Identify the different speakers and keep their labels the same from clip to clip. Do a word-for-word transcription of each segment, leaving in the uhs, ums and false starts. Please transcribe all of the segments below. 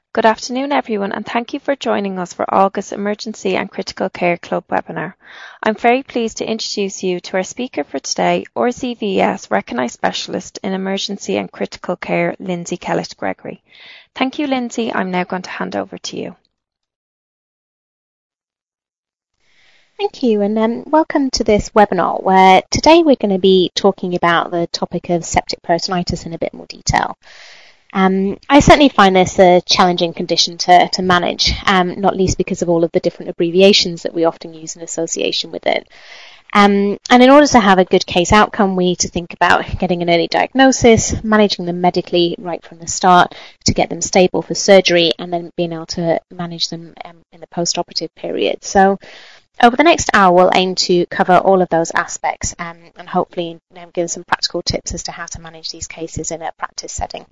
Speaker 1: Good afternoon, everyone, and thank you for joining us for August's Emergency and Critical Care Club webinar. I'm very pleased to introduce you to our speaker for today, R Z V S Recognised Specialist in Emergency and Critical Care, Lindsay Kellett-Gregory. Thank you, Lindsay. I'm now going to hand over to you.
Speaker 2: Thank you, and um, welcome to this webinar where today we're going to be talking about the topic of septic peritonitis in a bit more detail. Um, I certainly find this a challenging condition to, to manage, um, not least because of all of the different abbreviations that we often use in association with it. Um, and in order to have a good case outcome, we need to think about getting an early diagnosis, managing them medically right from the start to get them stable for surgery, and then being able to manage them um, in the post-operative period. So over the next hour, we'll aim to cover all of those aspects um, and hopefully um, give some practical tips as to how to manage these cases in a practice setting.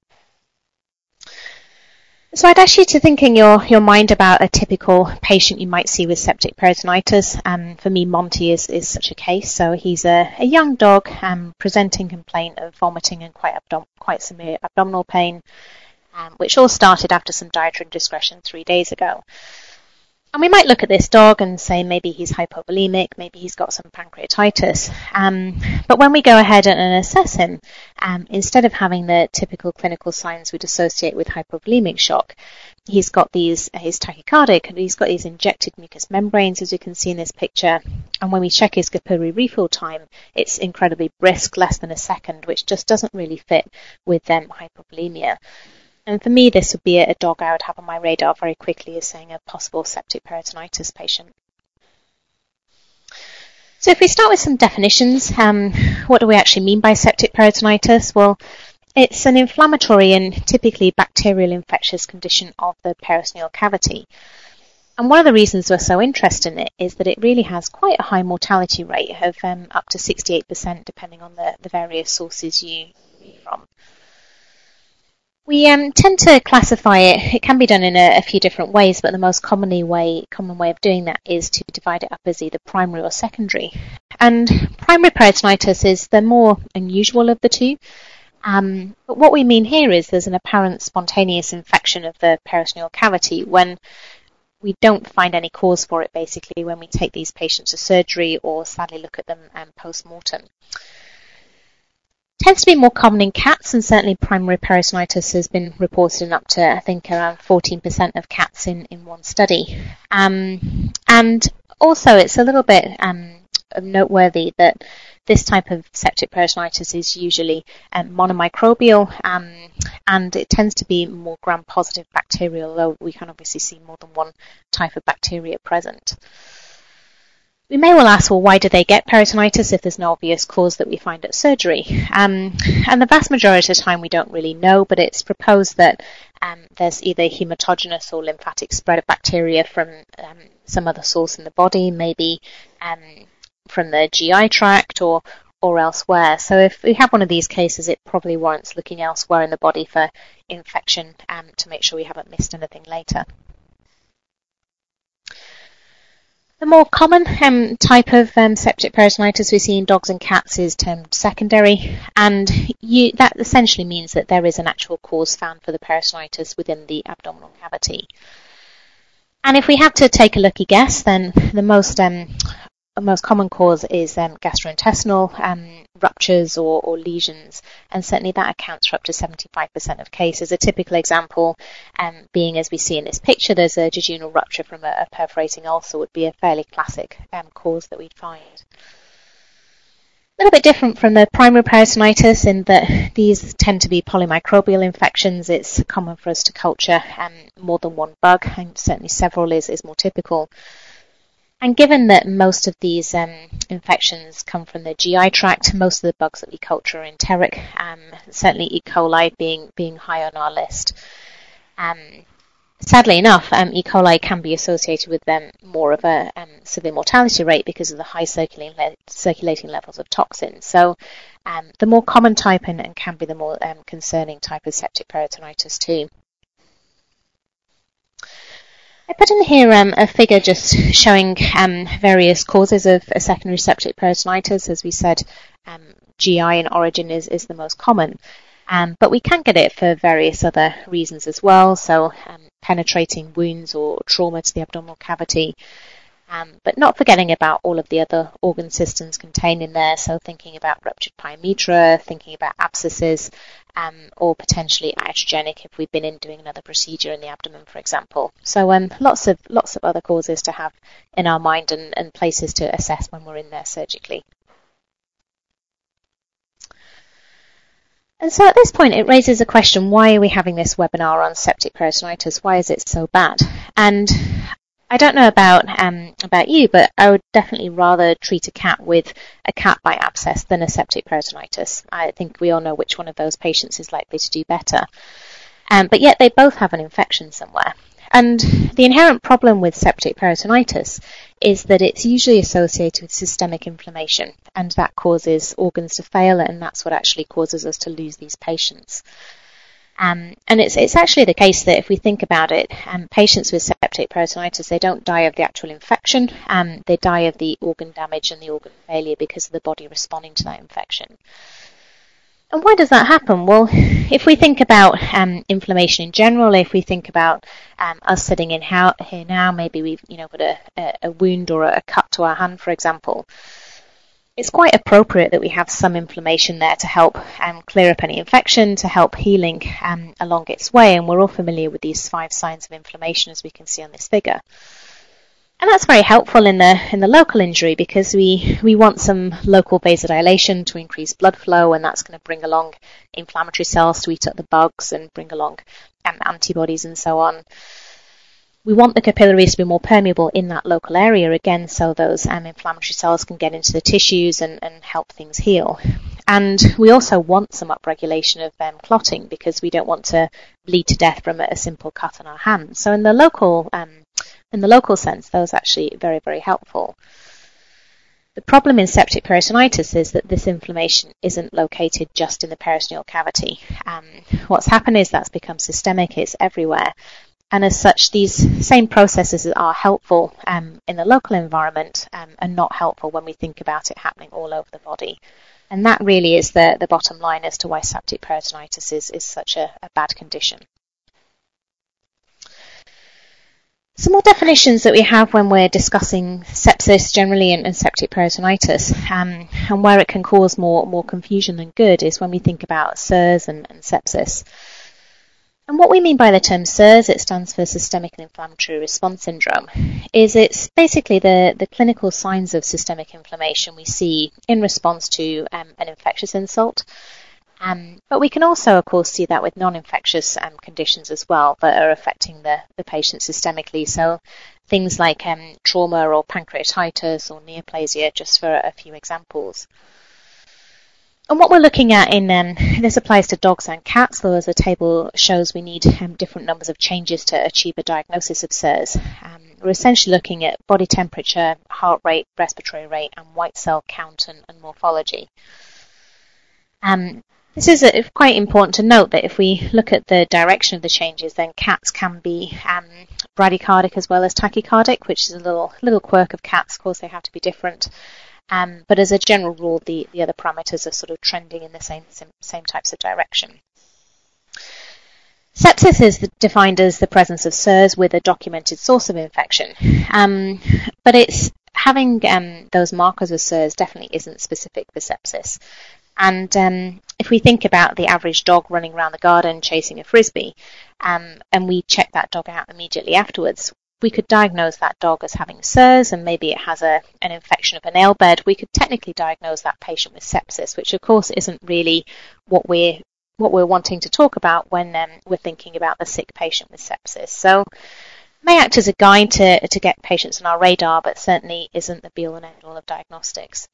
Speaker 2: So I'd ask you to think in your, your mind about a typical patient you might see with septic peritonitis. Um, for me, Monty is, is such a case. So he's a, a young dog um, presenting complaint of vomiting and quite, abdom- quite severe abdominal pain, um, which all started after some dietary indiscretion three days ago. And we might look at this dog and say maybe he's hypovolemic, maybe he's got some pancreatitis. Um, but when we go ahead and, and assess him, um, instead of having the typical clinical signs we'd associate with hypovolemic shock, he's got these, he's tachycardic, and he's got these injected mucous membranes, as you can see in this picture. And when we check his capillary refill time, it's incredibly brisk, less than a second, which just doesn't really fit with um, hypovolemia. And for me, this would be a dog I would have on my radar very quickly as saying a possible septic peritonitis patient. So if we start with some definitions, um, what do we actually mean by septic peritonitis? Well, it's an inflammatory and typically bacterial infectious condition of the peritoneal cavity. And one of the reasons we're so interested in it is that it really has quite a high mortality rate of um, up to sixty-eight percent, depending on the, the various sources you read from. We um, tend to classify it, it can be done in a, a few different ways, but the most commonly way, common way of doing that is to divide it up as either primary or secondary. And primary peritonitis is the more unusual of the two. Um, but what we mean here is there's an apparent spontaneous infection of the peritoneal cavity when we don't find any cause for it, basically, when we take these patients to surgery or sadly look at them um, post-mortem. Tends to be more common in cats, and certainly primary peritonitis has been reported in up to, I think, around fourteen percent of cats in, in one study. Um, and also, it's a little bit um, noteworthy that this type of septic peritonitis is usually um, monomicrobial, um, and it tends to be more gram-positive bacterial, although we can obviously see more than one type of bacteria present. We may well ask, well, why do they get peritonitis if there's no obvious cause that we find at surgery? Um, and the vast majority of the time we don't really know, but it's proposed that um, there's either hematogenous or lymphatic spread of bacteria from um, some other source in the body, maybe um, from the G I tract or, or elsewhere. So if we have one of these cases, it probably warrants looking elsewhere in the body for infection um, to make sure we haven't missed anything later. The more common um, type of um, septic peritonitis we see in dogs and cats is termed secondary, and you, that essentially means that there is an actual cause found for the peritonitis within the abdominal cavity. And if we have to take a lucky guess, then the most um, the most common cause is um, gastrointestinal um, ruptures or, or lesions, and certainly that accounts for up to seventy-five percent of cases. A typical example um, being, as we see in this picture, there's a jejunal rupture from a, a perforating ulcer would be a fairly classic um, cause that we'd find. A little bit different from the primary peritonitis in that these tend to be polymicrobial infections. It's common for us to culture um, more than one bug, and certainly several is, is more typical. And given that most of these um, infections come from the G I tract, most of the bugs that we culture are enteric, um, certainly E. coli being being high on our list. Um, sadly enough, um, E. coli can be associated with um, more of a um, severe mortality rate because of the high circulating, le- circulating levels of toxins. So um, the more common type and, and can be the more um, concerning type of septic peritonitis too. I put in here um, a figure just showing um, various causes of a secondary septic peritonitis. As we said, um, G I in origin is, is the most common. Um, but we can get it for various other reasons as well, so um, penetrating wounds or trauma to the abdominal cavity, um, but not forgetting about all of the other organ systems contained in there, so thinking about ruptured pyometra, thinking about abscesses, um, or potentially iatrogenic if we've been in doing another procedure in the abdomen, for example. So um, lots of lots of other causes to have in our mind and, and places to assess when we're in there surgically. And so at this point, it raises a question, why are we having this webinar on septic peritonitis? Why is it so bad? And I don't know about um, about you, but I would definitely rather treat a cat with a cat bite abscess than a septic peritonitis. I think we all know which one of those patients is likely to do better. Um, but yet they both have an infection somewhere. And the inherent problem with septic peritonitis is that it's usually associated with systemic inflammation, and that causes organs to fail, and that's what actually causes us to lose these patients. Um, and it's it's actually the case that if we think about it, um, patients with septic peritonitis, they don't die of the actual infection, um, they die of the organ damage and the organ failure because of the body responding to that infection. And why does that happen? Well, if we think about um, inflammation in general, if we think about um, us sitting in how, here now, maybe we've you know got a, a, a wound or a cut to our hand, for example, it's quite appropriate that we have some inflammation there to help um, clear up any infection, to help healing um, along its way. And we're all familiar with these five signs of inflammation, as we can see on this figure. And that's very helpful in the in the local injury because we, we want some local vasodilation to increase blood flow, and that's going to bring along inflammatory cells to eat up the bugs and bring along um, antibodies and so on. We want the capillaries to be more permeable in that local area, again, so those um, inflammatory cells can get into the tissues and, and help things heal. And we also want some upregulation of um, clotting because we don't want to bleed to death from a simple cut on our hand. So in the local um, in the local sense, those are actually very, very helpful. The problem in septic peritonitis is that this inflammation isn't located just in the peritoneal cavity. Um, what's happened is that's become systemic, it's everywhere. And as such, these same processes are helpful um, in the local environment um, and not helpful when we think about it happening all over the body. And that really is the, the bottom line as to why septic peritonitis is, is such a, a bad condition. Some more definitions that we have when we're discussing sepsis generally and, and septic peritonitis, um, and where it can cause more, more confusion than good is when we think about S I R S and, and sepsis. And what we mean by the term S I R S, it stands for Systemic and Inflammatory Response Syndrome, is it's basically the, the clinical signs of systemic inflammation we see in response to um, an infectious insult. Um, but we can also, of course, see that with non-infectious um, conditions as well that are affecting the, the patient systemically. So things like um, trauma or pancreatitis or neoplasia, just for a few examples. And what we're looking at in, um, this applies to dogs and cats, though as the table shows we need um, different numbers of changes to achieve a diagnosis of S I R S. Um, we're essentially looking at body temperature, heart rate, respiratory rate, and white cell count and, and morphology. Um, This is a, quite important to note that if we look at the direction of the changes, then cats can be um, bradycardic as well as tachycardic, which is a little little quirk of cats. Of course, they have to be different. Um, but as a general rule, the, the other parameters are sort of trending in the same same types of direction. Sepsis is defined as the presence of S I R S with a documented source of infection. Um, but it's having um, those markers of S I R S definitely isn't specific for sepsis. And um, if we think about the average dog running around the garden chasing a frisbee, um, and we check that dog out immediately afterwards, we could diagnose that dog as having S I R S, and maybe it has a, an infection of a nail bed. We could technically diagnose that patient with sepsis, which of course isn't really what we're what we're wanting to talk about when um, we're thinking about the sick patient with sepsis. So it may act as a guide to, to get patients on our radar, but certainly isn't the be-all and end-all of diagnostics.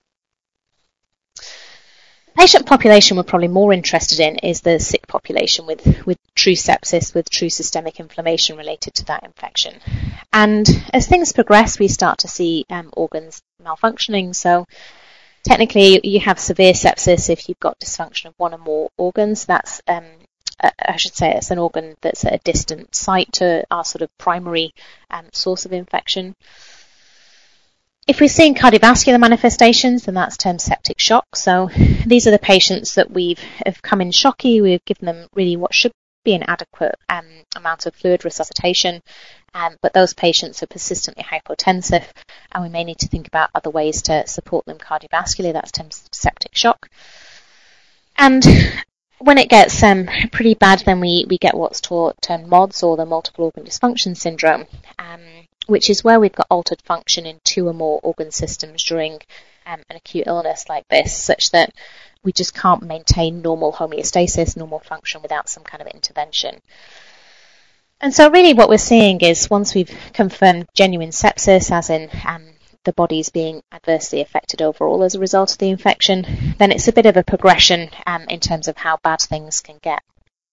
Speaker 2: The patient population we're probably more interested in is the sick population with, with true sepsis, with true systemic inflammation related to that infection. And as things progress, we start to see um, organs malfunctioning. So technically, you have severe sepsis if you've got dysfunction of one or more organs. That's, um, I should say, it's an organ that's at a distant site to our sort of primary um, source of infection. if we're seeing cardiovascular manifestations, then that's termed septic shock. So these are the patients that we've have come in shocky. We've given them really what should be an adequate um, amount of fluid resuscitation, um, but those patients are persistently hypotensive, and we may need to think about other ways to support them cardiovascularly. That's termed septic shock. And when it gets um, pretty bad, then we, we get what's taught, termed M O D S, or the multiple organ dysfunction syndrome, um, which is where we've got altered function in two or more organ systems during um, an acute illness like this, such that we just can't maintain normal homeostasis, normal function without some kind of intervention. And so really what we're seeing is once we've confirmed genuine sepsis, as in um, the body's being adversely affected overall as a result of the infection, then it's a bit of a progression um, in terms of how bad things can get.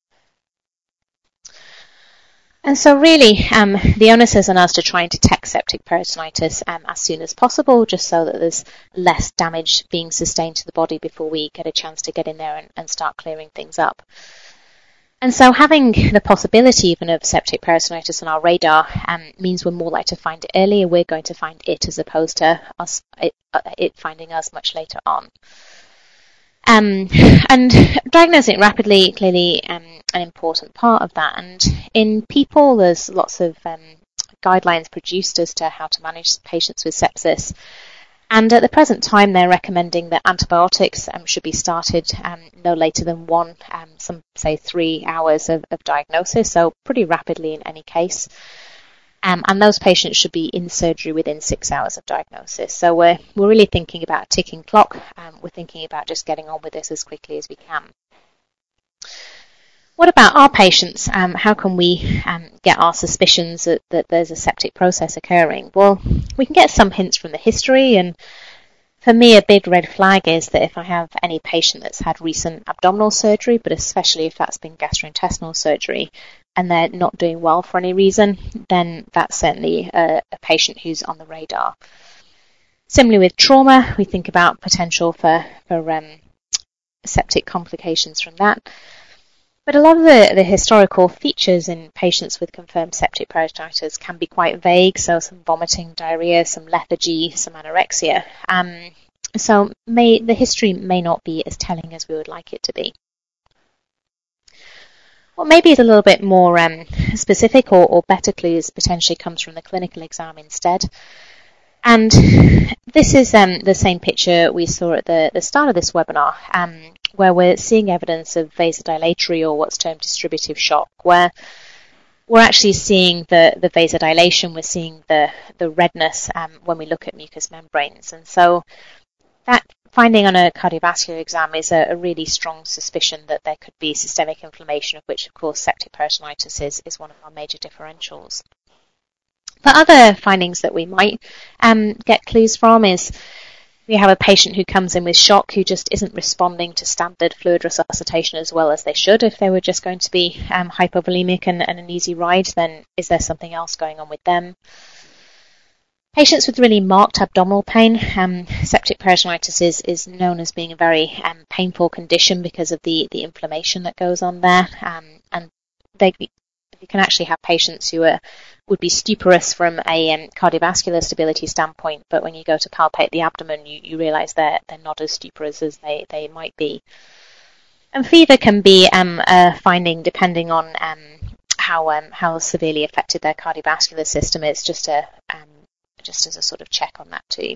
Speaker 2: And so really, um, the onus is on us to try and detect septic peritonitis um, as soon as possible, just so that there's less damage being sustained to the body before we get a chance to get in there and, and start clearing things up. And so having the possibility even of septic peritonitis on our radar um, means we're more likely to find it earlier. We're going to find it as opposed to us it, uh, it finding us much later on. Um, and diagnosing it rapidly, clearly um, an important part of that. And in people, there's lots of um, guidelines produced as to how to manage patients with sepsis. And at the present time, they're recommending that antibiotics um, should be started um, no later than one, um, some say three hours of, of diagnosis, so pretty rapidly in any case. Um, and those patients should be in surgery within six hours of diagnosis. So we're, we're really thinking about a ticking clock. Um, we're thinking about just getting on with this as quickly as we can. What about our patients? Um, how can we um, get our suspicions that, that there's a septic process occurring? Well, we can get some hints from the history, and for me a big red flag is that if I have any patient that's had recent abdominal surgery, but especially if that's been gastrointestinal surgery, and they're not doing well for any reason, then that's certainly a, a patient who's on the radar. Similarly with trauma, we think about potential for, for um, septic complications from that. But a lot of the, the historical features in patients with confirmed septic peritonitis can be quite vague, so some vomiting, diarrhea, some lethargy, some anorexia. Um, so may, the history may not be as telling as we would like it to be. What maybe is a little bit more um, specific or, or better clues potentially comes from the clinical exam instead. And this is um, the same picture we saw at the, the start of this webinar, um, where we're seeing evidence of vasodilatory or what's termed distributive shock, where we're actually seeing the, the vasodilation, we're seeing the, the redness um, when we look at mucous membranes. And so that finding on a cardiovascular exam is a, a really strong suspicion that there could be systemic inflammation, of which, of course, septic peritonitis is, is one of our major differentials. The other findings that we might um, get clues from is we have a patient who comes in with shock who just isn't responding to standard fluid resuscitation as well as they should. If they were just going to be um, hypovolemic and, and an easy ride, then is there something else going on with them? Patients with really marked abdominal pain, um, septic peritonitis is, is known as being a very um, painful condition because of the, the inflammation that goes on there. Um, and they you can actually have patients who are, would be stuporous from a um, cardiovascular stability standpoint, but when you go to palpate the abdomen, you, you realise they're, they're not as stuporous as they, they might be. And fever can be um, a finding depending on um, how um, how severely affected their cardiovascular system is, just a um, just as a sort of check on that too.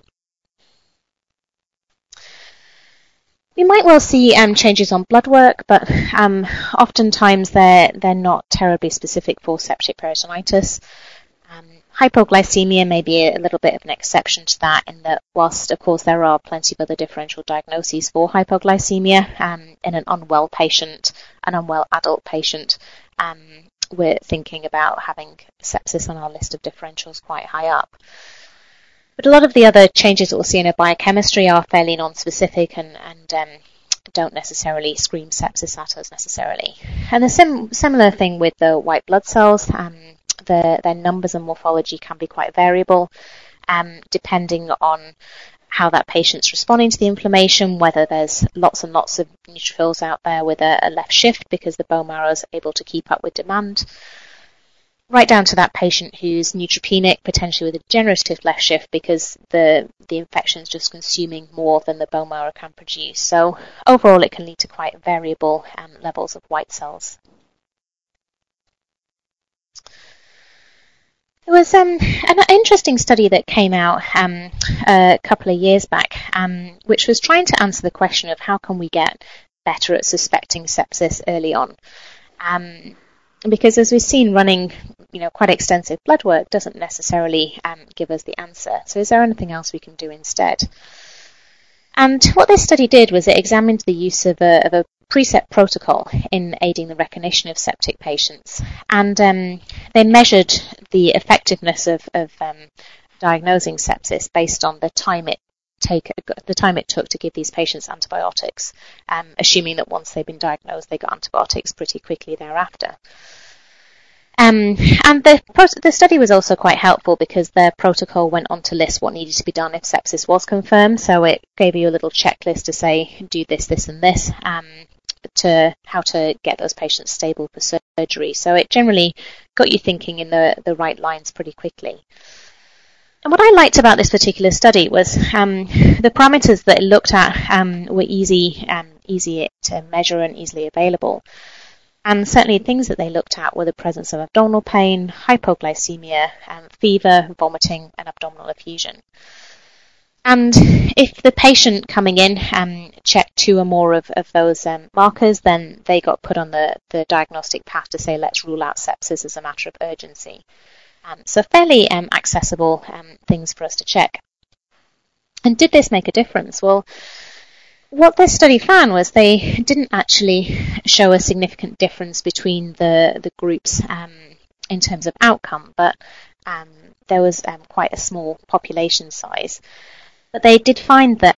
Speaker 2: We might well see um, changes on blood work, but um, oftentimes they're, they're not terribly specific for septic peritonitis. Um, hypoglycemia may be a little bit of an exception to that, in that whilst, of course, there are plenty of other differential diagnoses for hypoglycemia, um, in an unwell patient, an unwell adult patient, um, we're thinking about having sepsis on our list of differentials quite high up. But a lot of the other changes that we'll see in a biochemistry are fairly non-specific and, and um, don't necessarily scream sepsis at us necessarily. And the sim- similar thing with the white blood cells, um, the, their numbers and morphology can be quite variable, um, depending on how that patient's responding to the inflammation, whether there's lots and lots of neutrophils out there with a, a left shift because the bone marrow is able to keep up with demand, right down to that patient who's neutropenic, potentially with a degenerative left shift because the, the infection is just consuming more than the bone marrow can produce. So overall, it can lead to quite variable um, levels of white cells. There was um, an interesting study that came out um, a couple of years back, um, which was trying to answer the question of how can we get better at suspecting sepsis early on. Um, because as we've seen, running you know, quite extensive blood work doesn't necessarily um, give us the answer. So is there anything else we can do instead? And what this study did was it examined the use of a, of a preset protocol in aiding the recognition of septic patients. And um, they measured the effectiveness of, of um, diagnosing sepsis based on the time it take the time it took to give these patients antibiotics, um, assuming that once they've been diagnosed, they got antibiotics pretty quickly thereafter. Um, and the, the study was also quite helpful because their protocol went on to list what needed to be done if sepsis was confirmed. So it gave you a little checklist to say, do this, this, and this, um, to how to get those patients stable for surgery. So it generally got you thinking in the, the right lines pretty quickly. And what I liked about this particular study was um, the parameters that it looked at um, were easy, um, easy to measure and easily available. And certainly things that they looked at were the presence of abdominal pain, hypoglycemia, um, fever, vomiting, and abdominal effusion. And if the patient coming in um, checked two or more of, of those um, markers, then they got put on the, the diagnostic path to say, let's rule out sepsis as a matter of urgency. Um, so fairly um, accessible um, things for us to check. And did this make a difference? Well, what this study found was they didn't actually show a significant difference between the, the groups um, in terms of outcome, but um, there was um, quite a small population size. But they did find that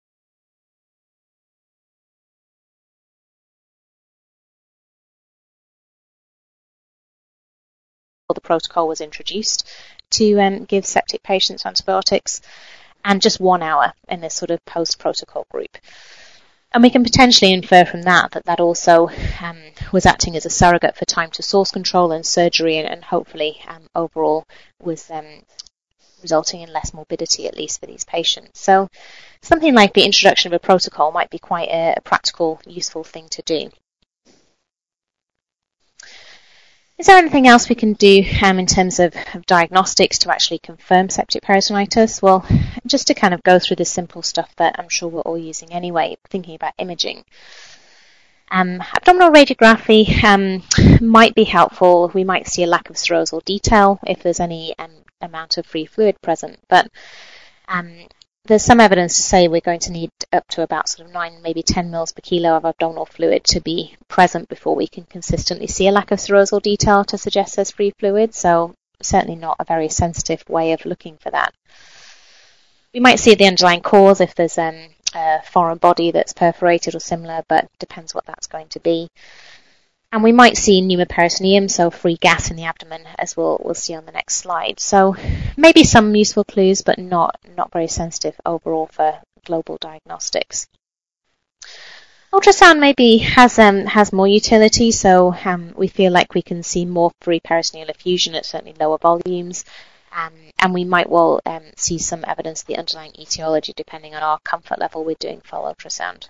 Speaker 2: the protocol was introduced to um, give septic patients antibiotics, and just one hour in this sort of post-protocol group. And we can potentially infer from that that that also um, was acting as a surrogate for time to source control and surgery, and, and hopefully um, overall was um, resulting in less morbidity, at least for these patients. So something like the introduction of a protocol might be quite a, a practical, useful thing to do. Is there anything else we can do um, in terms of, of diagnostics to actually confirm septic peritonitis? Well, just to kind of go through the simple stuff that I'm sure we're all using anyway, thinking about imaging. Um, abdominal radiography um, might be helpful. We might see a lack of serosal detail if there's any um, amount of free fluid present, but um, there's some evidence to say we're going to need up to about sort of nine, maybe ten mils per kilo of abdominal fluid to be present before we can consistently see a lack of serosal detail to suggest there's free fluid. So certainly not a very sensitive way of looking for that. We might see the underlying cause if there's um, a foreign body that's perforated or similar, but depends what that's going to be. And we might see pneumoperitoneum, so free gas in the abdomen, as we'll, we'll see on the next slide. So maybe some useful clues, but not, not very sensitive overall for global diagnostics. Ultrasound maybe has um, has more utility, so um, we feel like we can see more free peritoneal effusion at certainly lower volumes, um, and we might well um, see some evidence of the underlying etiology depending on our comfort level with doing full ultrasound.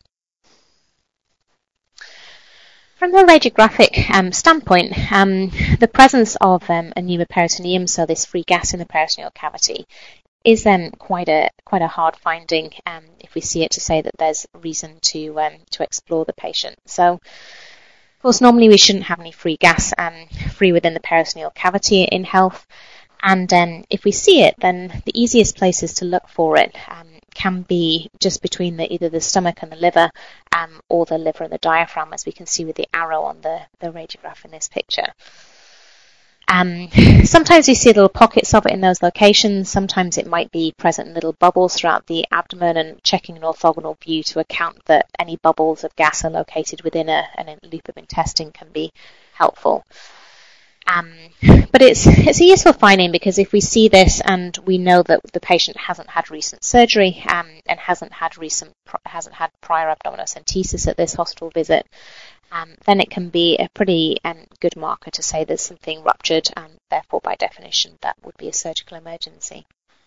Speaker 2: From the radiographic um, standpoint, um, the presence of um, a pneumoperitoneum, so this free gas in the peritoneal cavity, is um, quite a quite a hard finding um, if we see it to say that there's reason to um, to explore the patient. So, of course, normally we shouldn't have any free gas um, free within the peritoneal cavity in health, and um, if we see it, then the easiest places to look for it um, can be just between the, either the stomach and the liver, um, or the liver and the diaphragm, as we can see with the arrow on the, the radiograph in this picture. Um, sometimes we see little pockets of it in those locations. Sometimes it might be present in little bubbles throughout the abdomen, and checking an orthogonal view to account that any bubbles of gas are located within a, a loop of intestine can be helpful. Um, but it's it's a useful finding because if we see this and we know that the patient hasn't had recent surgery um, and hasn't had recent hasn't had prior abdominocentesis at this hospital visit, um, then it can be a pretty um, good marker to say there's something ruptured, and therefore by definition that would be a surgical emergency.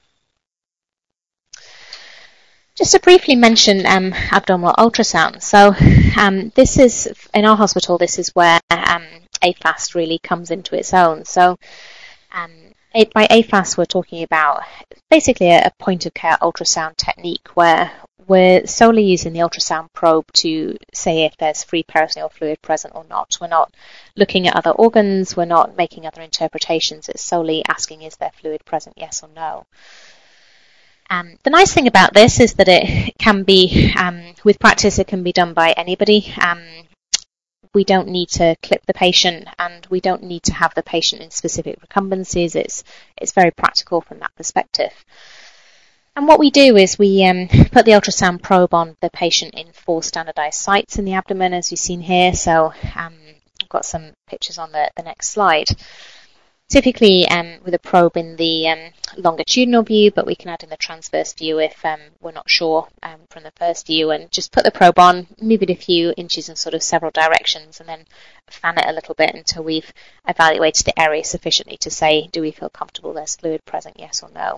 Speaker 2: Just to briefly mention um, abdominal ultrasound. So um, this is, in our hospital, this is where um, A FAST really comes into its own. So um, by A FAST we're talking about basically a point-of-care ultrasound technique where we're solely using the ultrasound probe to say if there's free peritoneal fluid present or not. We're not looking at other organs, we're not making other interpretations, it's solely asking is there fluid present, yes or no. Um, the nice thing about this is that it can be, um, with practice, it can be done by anybody. Um, we don't need to clip the patient, and we don't need to have the patient in specific recumbencies. It's it's very practical from that perspective. And what we do is we um, put the ultrasound probe on the patient in four standardized sites in the abdomen, as you've seen here. So um, I've got some pictures on the, the next slide. Typically um, with a probe in the um, longitudinal view, but we can add in the transverse view if um, we're not sure um, from the first view, and just put the probe on, move it a few inches in sort of several directions, and then fan it a little bit until we've evaluated the area sufficiently to say, do we feel comfortable there's fluid present, yes or no.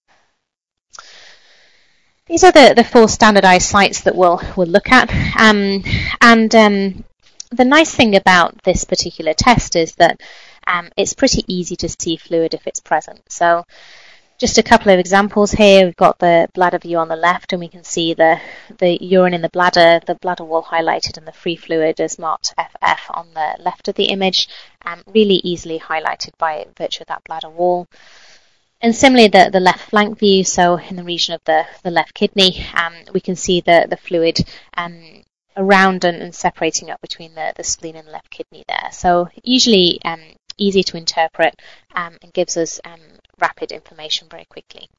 Speaker 2: These are the, the four standardized sites that we'll, we'll look at, um, and um, the nice thing about this particular test is that Um, it's pretty easy to see fluid if it's present. So just a couple of examples here. We've got the bladder view on the left, and we can see the, the urine in the bladder, the bladder wall highlighted, and the free fluid is marked F F on the left of the image, um, really easily highlighted by virtue of that bladder wall. And similarly, the, the left flank view, so in the region of the, the left kidney, um, we can see the, the fluid um, around and, and separating up between the, the spleen and the left kidney there. So usually um, easy to interpret um, and gives us um, rapid information very quickly.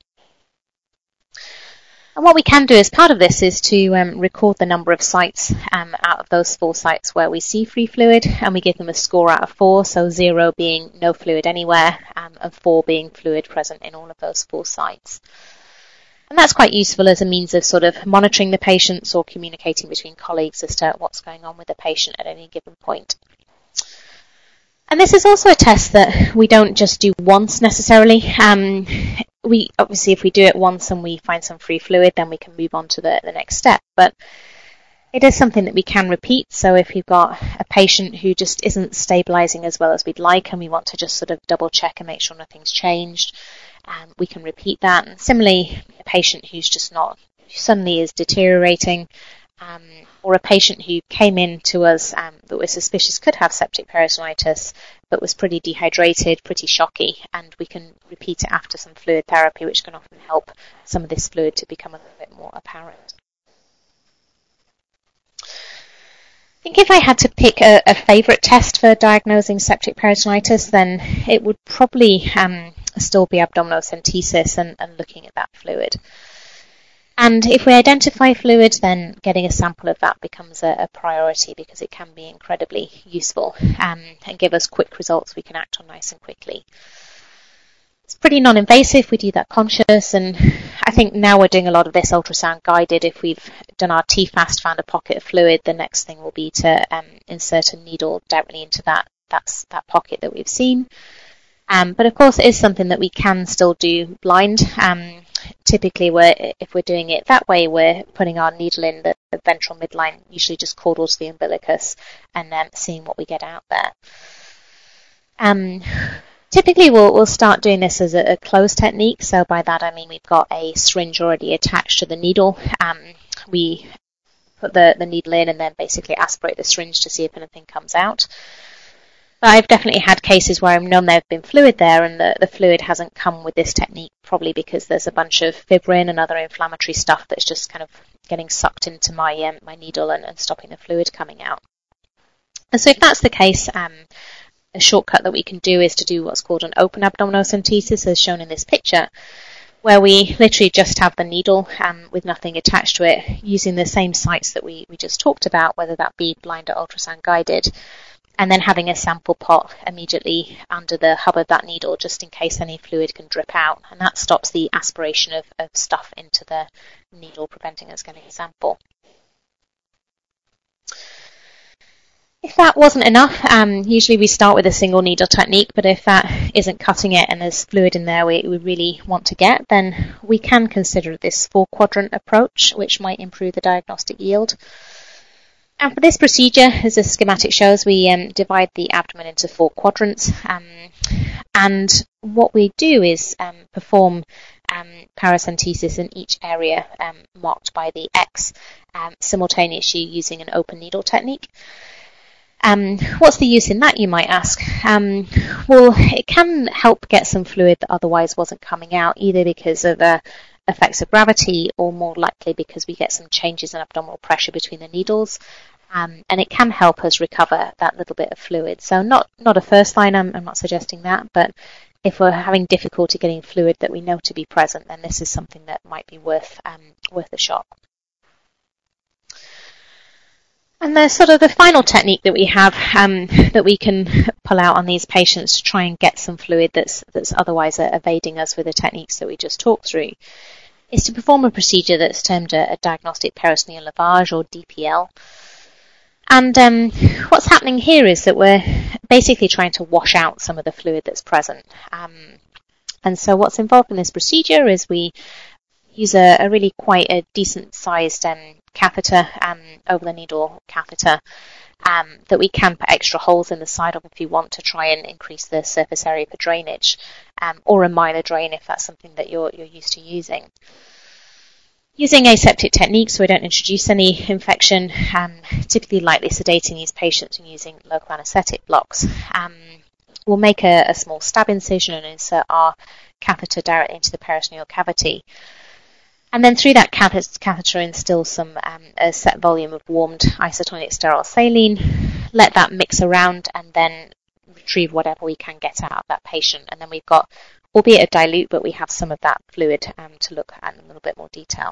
Speaker 2: And what we can do as part of this is to um, record the number of sites um, out of those four sites where we see free fluid, and we give them a score out of four, so zero being no fluid anywhere, um, and four being fluid present in all of those four sites. And that's quite useful as a means of sort of monitoring the patients or communicating between colleagues as to what's going on with the patient at any given point. And this is also a test that we don't just do once necessarily. Um, we obviously, if we do it once and we find some free fluid, then we can move on to the, the next step. But it is something that we can repeat. So if you've got a patient who just isn't stabilizing as well as we'd like, and we want to just sort of double check and make sure nothing's changed, um, we can repeat that. And similarly, a patient who's just not, who suddenly is deteriorating, Um, or a patient who came in to us um, that was suspicious could have septic peritonitis but was pretty dehydrated, pretty shocky, and we can repeat it after some fluid therapy, which can often help some of this fluid to become a little bit more apparent. I think if I had to pick a, a favourite test for diagnosing septic peritonitis, then it would probably um, still be abdominocentesis and, and looking at that fluid. And if we identify fluid, then getting a sample of that becomes a, a priority because it can be incredibly useful um, and give us quick results we can act on nice and quickly. It's pretty non-invasive. We do that conscious, and I think now we're doing a lot of this ultrasound guided. If we've done our T FAST, found a pocket of fluid, the next thing will be to um, insert a needle directly into that, that's, that pocket that we've seen. Um, but of course, it is something that we can still do blind. Um, typically, we're, if we're doing it that way, we're putting our needle in the, the ventral midline, usually just caudal to the umbilicus, and then seeing what we get out there. Um, typically, we'll, we'll start doing this as a, a closed technique. So by that, I mean we've got a syringe already attached to the needle. Um, we put the, the needle in and then basically aspirate the syringe to see if anything comes out. But I've definitely had cases where I've known there have been fluid there and the, the fluid hasn't come with this technique, probably because there's a bunch of fibrin and other inflammatory stuff that's just kind of getting sucked into my um, my needle and, and stopping the fluid coming out. And so if that's the case, um, a shortcut that we can do is to do what's called an open abdominocentesis, as shown in this picture, where we literally just have the needle um, with nothing attached to it, using the same sites that we, we just talked about, whether that be blind or ultrasound guided. and then having a sample pot immediately under the hub of that needle just in case any fluid can drip out, and that stops the aspiration of, of stuff into the needle, preventing us getting a sample. If that wasn't enough, um, usually we start with a single needle technique, but if that isn't cutting it and there's fluid in there we, we really want to get, then we can consider this four-quadrant approach, which might improve the diagnostic yield. And for this procedure, as the schematic shows, we um, divide the abdomen into four quadrants, um, and what we do is um, perform um, paracentesis in each area um, marked by the X, um, simultaneously using an open needle technique. Um, what's the use in that, you might ask? Um, well, it can help get some fluid that otherwise wasn't coming out, either because of uh, effects of gravity or more likely because we get some changes in abdominal pressure between the needles. Um, and it can help us recover that little bit of fluid. So not, not a first line, I'm, I'm not suggesting that, but if we're having difficulty getting fluid that we know to be present, then this is something that might be worth, um, worth a shot. And the sort of the final technique that we have um, that we can pull out on these patients to try and get some fluid that's that's otherwise evading us with the techniques that we just talked through is to perform a procedure that's termed a, a diagnostic peritoneal lavage, or D P L. And um, what's happening here is that we're basically trying to wash out some of the fluid that's present. Um, and so what's involved in this procedure is we use a, a really quite a decent sized um, catheter, um, over the needle catheter, um, that we can put extra holes in the side of if you want to try and increase the surface area for drainage, um, or a minor drain if that's something that you're, you're used to using. Using aseptic techniques so we don't introduce any infection, um, typically lightly sedating these patients and using local anaesthetic blocks. Um, we'll make a, a small stab incision and insert our catheter directly into the peritoneal cavity. And then through that catheter instill some um, a set volume of warmed isotonic sterile saline, let that mix around, and then retrieve whatever we can get out of that patient. And then we've got, albeit a dilute, but we have some of that fluid um, to look at in a little bit more detail.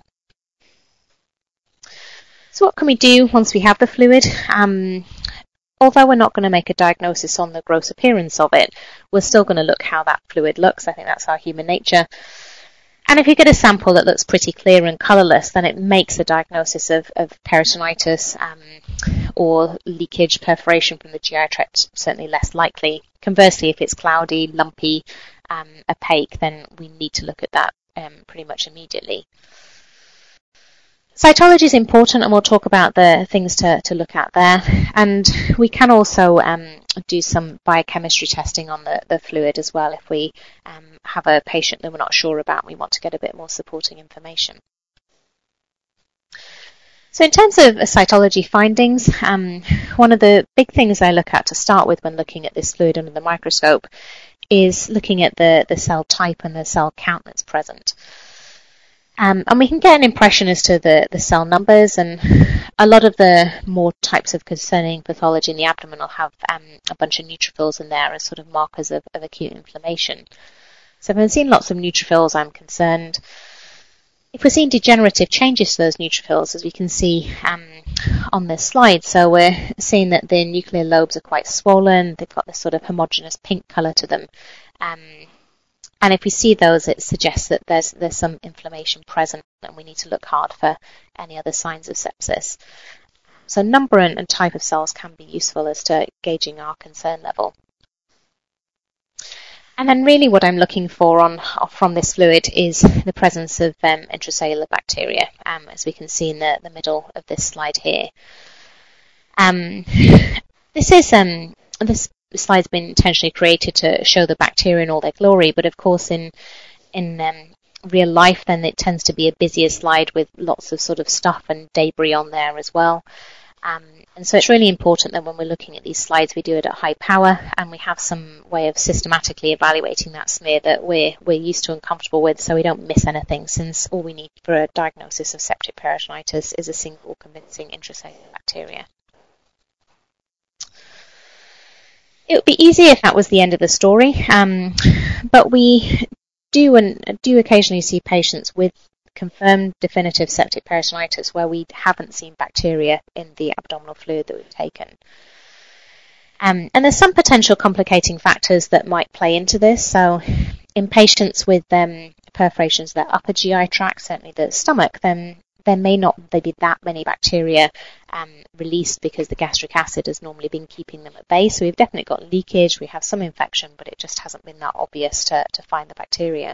Speaker 2: So what can we do once we have the fluid? Um, although we're not going to make a diagnosis on the gross appearance of it, we're still going to look how that fluid looks. I think that's our human nature. And if you get a sample that looks pretty clear and colourless, then it makes a diagnosis of, of peritonitis um, or leakage, perforation from the G I tract certainly less likely. Conversely, if it's cloudy, lumpy, um, opaque, then we need to look at that um, pretty much immediately. Cytology is important, and we'll talk about the things to, to look at there. And we can also um, do some biochemistry testing on the, the fluid as well if we um, have a patient that we're not sure about and we want to get a bit more supporting information. So in terms of cytology findings, um, one of the big things I look at to start with when looking at this fluid under the microscope is looking at the, the cell type and the cell count that's present. Um, and we can get an impression as to the, the cell numbers, and a lot of the more types of concerning pathology in the abdomen will have um, a bunch of neutrophils in there as sort of markers of, of acute inflammation. So if I'm seeing lots of neutrophils, I'm concerned. If we're seeing degenerative changes to those neutrophils, as we can see um, on this slide, so we're seeing that the nuclear lobes are quite swollen, they've got this sort of homogeneous pink colour to them. Um, And if we see those, it suggests that there's there's some inflammation present, and we need to look hard for any other signs of sepsis. So number and, and type of cells can be useful as to gauging our concern level. And then really what I'm looking for on from this fluid is the presence of um, intracellular bacteria, um, as we can see in the, the middle of this slide here. Um, this is um, this. The slide's been intentionally created to show the bacteria in all their glory, but of course in in um, real life then it tends to be a busier slide with lots of sort of stuff and debris on there as well. Um, and so it's really important that when we're looking at these slides we do it at high power, and we have some way of systematically evaluating that smear that we're, we're used to and comfortable with, so we don't miss anything, since all we need for a diagnosis of septic peritonitis is a single convincing intracellular bacteria. It would be easy if that was the end of the story, um, but we do and do occasionally see patients with confirmed definitive septic peritonitis where we haven't seen bacteria in the abdominal fluid that we've taken. Um, and there's some potential complicating factors that might play into this. So in patients with um, perforations of their upper G I tract, certainly the stomach, then there may not there be that many bacteria um, released because the gastric acid has normally been keeping them at bay. So we've definitely got leakage, we have some infection, but it just hasn't been that obvious to, to find the bacteria.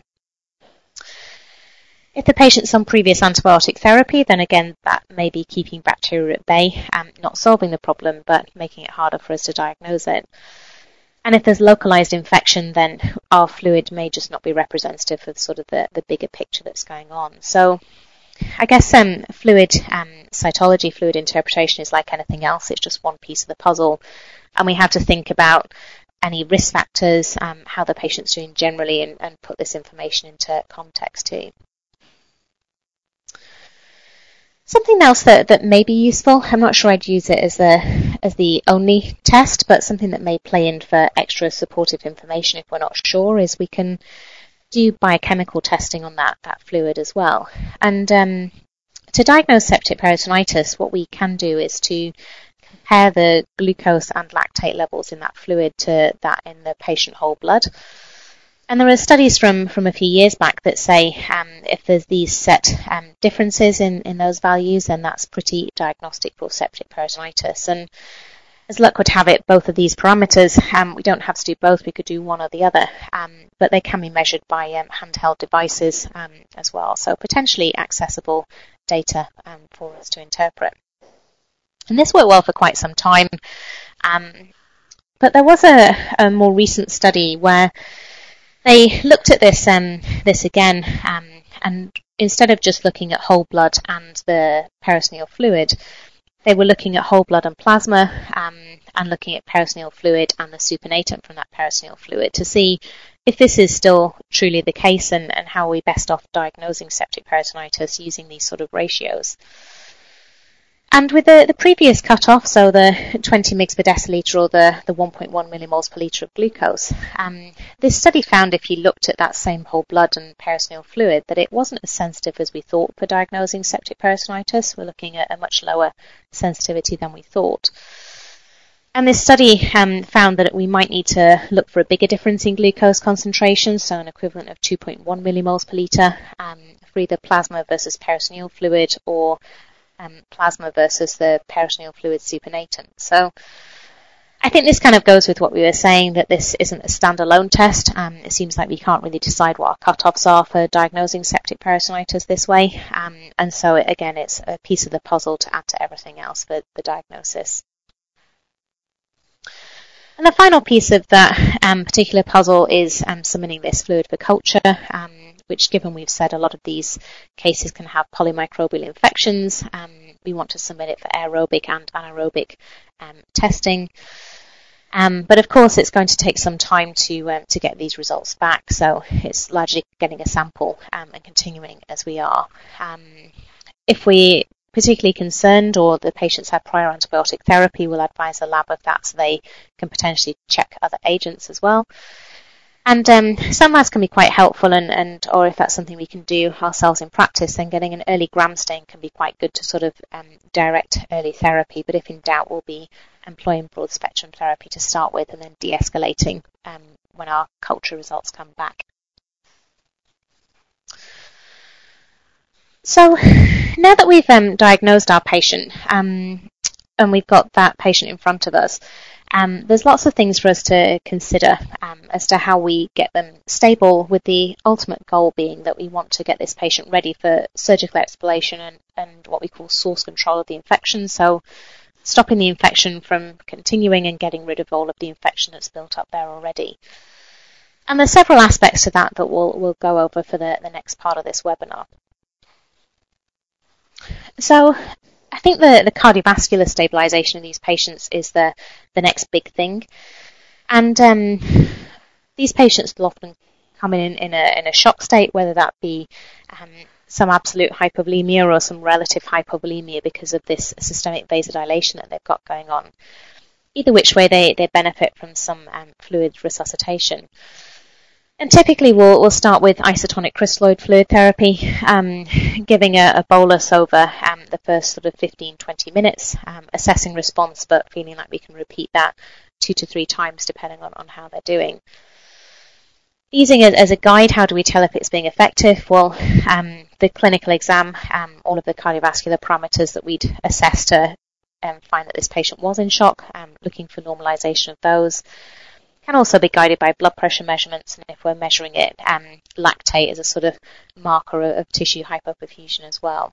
Speaker 2: If the patient's on previous antibiotic therapy, then again, that may be keeping bacteria at bay, um, not solving the problem, but making it harder for us to diagnose it. And if there's localized infection, then our fluid may just not be representative of sort of the, the bigger picture that's going on. So I guess um, fluid um, cytology, fluid interpretation is like anything else. It's just one piece of the puzzle. And we have to think about any risk factors, um, how the patient's doing generally, and, and put this information into context too. Something else that, that may be useful, I'm not sure I'd use it as a as the only test, but something that may play in for extra supportive information if we're not sure, is we can do biochemical testing on that, that fluid as well. And um, to diagnose septic peritonitis, what we can do is to compare the glucose and lactate levels in that fluid to that in the patient whole blood. And there are studies from, from a few years back that say um, if there's these set um, differences in, in those values, then that's pretty diagnostic for septic peritonitis. And as luck would have it, both of these parameters, um, we don't have to do both, we could do one or the other, um, but they can be measured by um, handheld devices um, as well. So potentially accessible data um, for us to interpret. And this worked well for quite some time. Um, but there was a, a more recent study where they looked at this um, this again, um, and instead of just looking at whole blood and the peritoneal fluid, they were looking at whole blood and plasma um, and looking at peritoneal fluid and the supernatant from that peritoneal fluid to see if this is still truly the case, and, and how are we best off diagnosing septic peritonitis using these sort of ratios. And with the, the previous cutoff, so the twenty milligrams per deciliter or the, the one point one millimoles per litre of glucose, um, this study found if you looked at that same whole blood and peritoneal fluid that it wasn't as sensitive as we thought for diagnosing septic peritonitis. We're looking at a much lower sensitivity than we thought. And this study um, found that we might need to look for a bigger difference in glucose concentration, so an equivalent of two point one millimoles per litre um, for either plasma versus peritoneal fluid, or Um, plasma versus the peritoneal fluid supernatant. So I think this kind of goes with what we were saying, that this isn't a standalone test. Um, it seems like we can't really decide what our cutoffs are for diagnosing septic peritonitis this way. Um, and so, it, again, it's a piece of the puzzle to add to everything else for the diagnosis. And the final piece of that um, particular puzzle is um, summoning this fluid for culture, um, which, given we've said a lot of these cases can have polymicrobial infections, um, we want to submit it for aerobic and anaerobic um, testing. Um, but of course, it's going to take some time to um, to get these results back, so it's largely getting a sample um, and continuing as we are. Um, if we particularly concerned or the patients had prior antibiotic therapy, we'll advise the lab of that so they can potentially check other agents as well. And um, some labs can be quite helpful, and, and or if that's something we can do ourselves in practice, then getting an early gram stain can be quite good to sort of um, direct early therapy. But if in doubt, we'll be employing broad spectrum therapy to start with, and then de-escalating um, when our culture results come back. So now that we've um, diagnosed our patient um, and we've got that patient in front of us, um, there's lots of things for us to consider um, as to how we get them stable, with the ultimate goal being that we want to get this patient ready for surgical exploration and, and what we call source control of the infection, so stopping the infection from continuing and getting rid of all of the infection that's built up there already. And there's several aspects to that that we'll, we'll go over for the, the next part of this webinar. So I think the, the cardiovascular stabilization of these patients is the, the next big thing. And um, these patients will often come in in a, in a shock state, whether that be um, some absolute hypovolemia or some relative hypovolemia because of this systemic vasodilation that they've got going on. Either which way, they, they benefit from some um, fluid resuscitation. And typically we'll, we'll start with isotonic crystalloid fluid therapy, um, giving a, a bolus over um, the first sort of fifteen to twenty minutes, um, assessing response, but feeling like we can repeat that two to three times depending on, on how they're doing. Using it as a guide, how do we tell if it's being effective? Well, um, the clinical exam, um, all of the cardiovascular parameters that we'd assess to um, find that this patient was in shock, um, looking for normalization of those. Can also be guided by blood pressure measurements, and if we're measuring it, um, lactate is a sort of marker of, of tissue hypoperfusion as well.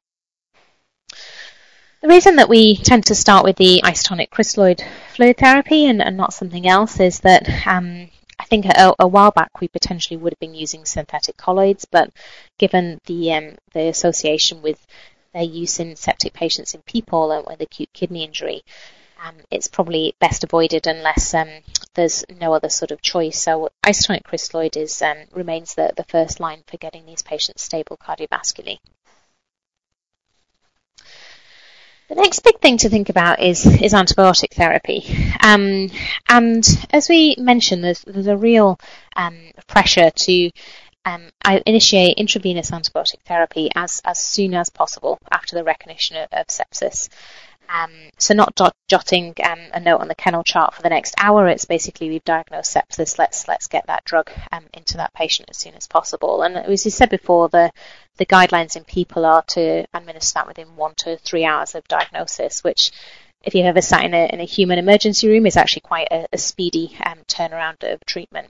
Speaker 2: The reason that we tend to start with the isotonic crystalloid fluid therapy and, and not something else is that um, I think a, a while back we potentially would have been using synthetic colloids, but given the um, the association with their use in septic patients in people and with acute kidney injury, um, it's probably best avoided unless um, there's no other sort of choice. So isotonic crystalloid is um, remains the, the first line for getting these patients stable cardiovascularly. The next big thing to think about is, is antibiotic therapy. Um, and as we mentioned, there's, there's a real um, pressure to um, initiate intravenous antibiotic therapy as, as soon as possible after the recognition of, of sepsis. Um, so not jot, jotting um, a note on the kennel chart for the next hour. It's basically we've diagnosed sepsis. Let's let's get that drug um, into that patient as soon as possible. And as you said before, the the guidelines in people are to administer that within one to three hours of diagnosis, which, if you've ever sat in a in a human emergency room, is actually quite a, a speedy um, turnaround of treatment.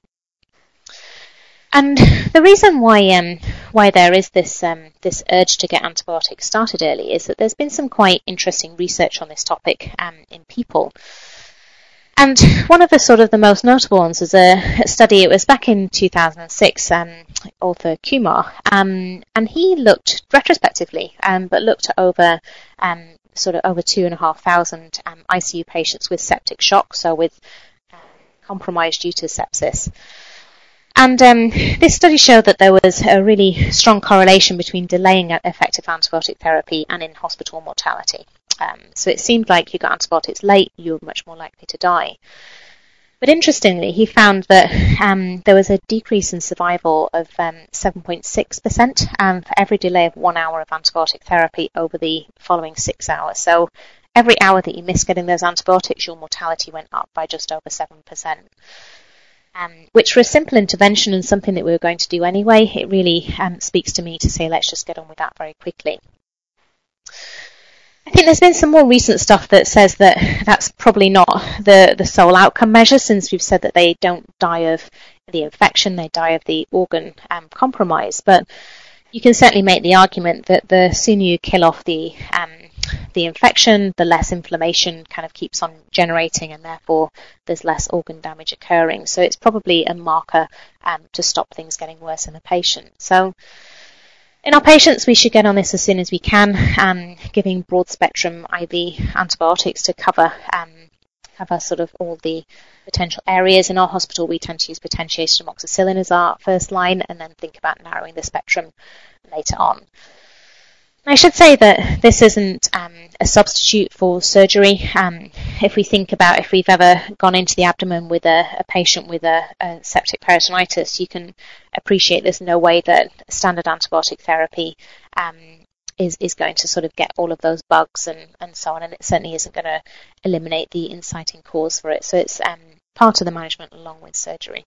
Speaker 2: And the reason why um, why there is this um, this urge to get antibiotics started early is that there's been some quite interesting research on this topic um, in people. And one of the sort of the most notable ones was a, a study. It was back in two thousand six. Um, author Kumar, um, and he looked retrospectively, um, but looked at over um, sort of over two and a half thousand um, I C U patients with septic shock, so with uh, compromise due to sepsis. And um, this study showed that there was a really strong correlation between delaying effective antibiotic therapy and in-hospital mortality. Um, so it seemed like you got antibiotics late, you were much more likely to die. But interestingly, he found that um, there was a decrease in survival of um, seven point six percent um, for every delay of one hour of antibiotic therapy over the following six hours. So every hour that you missed getting those antibiotics, your mortality went up by just over seven percent. Um, which for a simple intervention and something that we were going to do anyway, it really um, speaks to me to say let's just get on with that very quickly. I think there's been some more recent stuff that says that that's probably not the, the sole outcome measure, since we've said that they don't die of the infection, they die of the organ um, compromise. But you can certainly make the argument that the sooner you kill off the um, the infection, the less inflammation kind of keeps on generating, and therefore there's less organ damage occurring. So it's probably a marker um, to stop things getting worse in the patient. So in our patients, we should get on this as soon as we can, um, giving broad spectrum I V antibiotics to cover um, cover sort of all the potential areas. In our hospital, we tend to use potentiated amoxicillin as our first line, and then think about narrowing the spectrum later on. I should say that this isn't um, a substitute for surgery. Um, if we think about if we've ever gone into the abdomen with a, a patient with a, a septic peritonitis, you can appreciate there's no way that standard antibiotic therapy um, is, is going to sort of get all of those bugs and, and so on, and it certainly isn't going to eliminate the inciting cause for it. So it's um, part of the management along with surgery.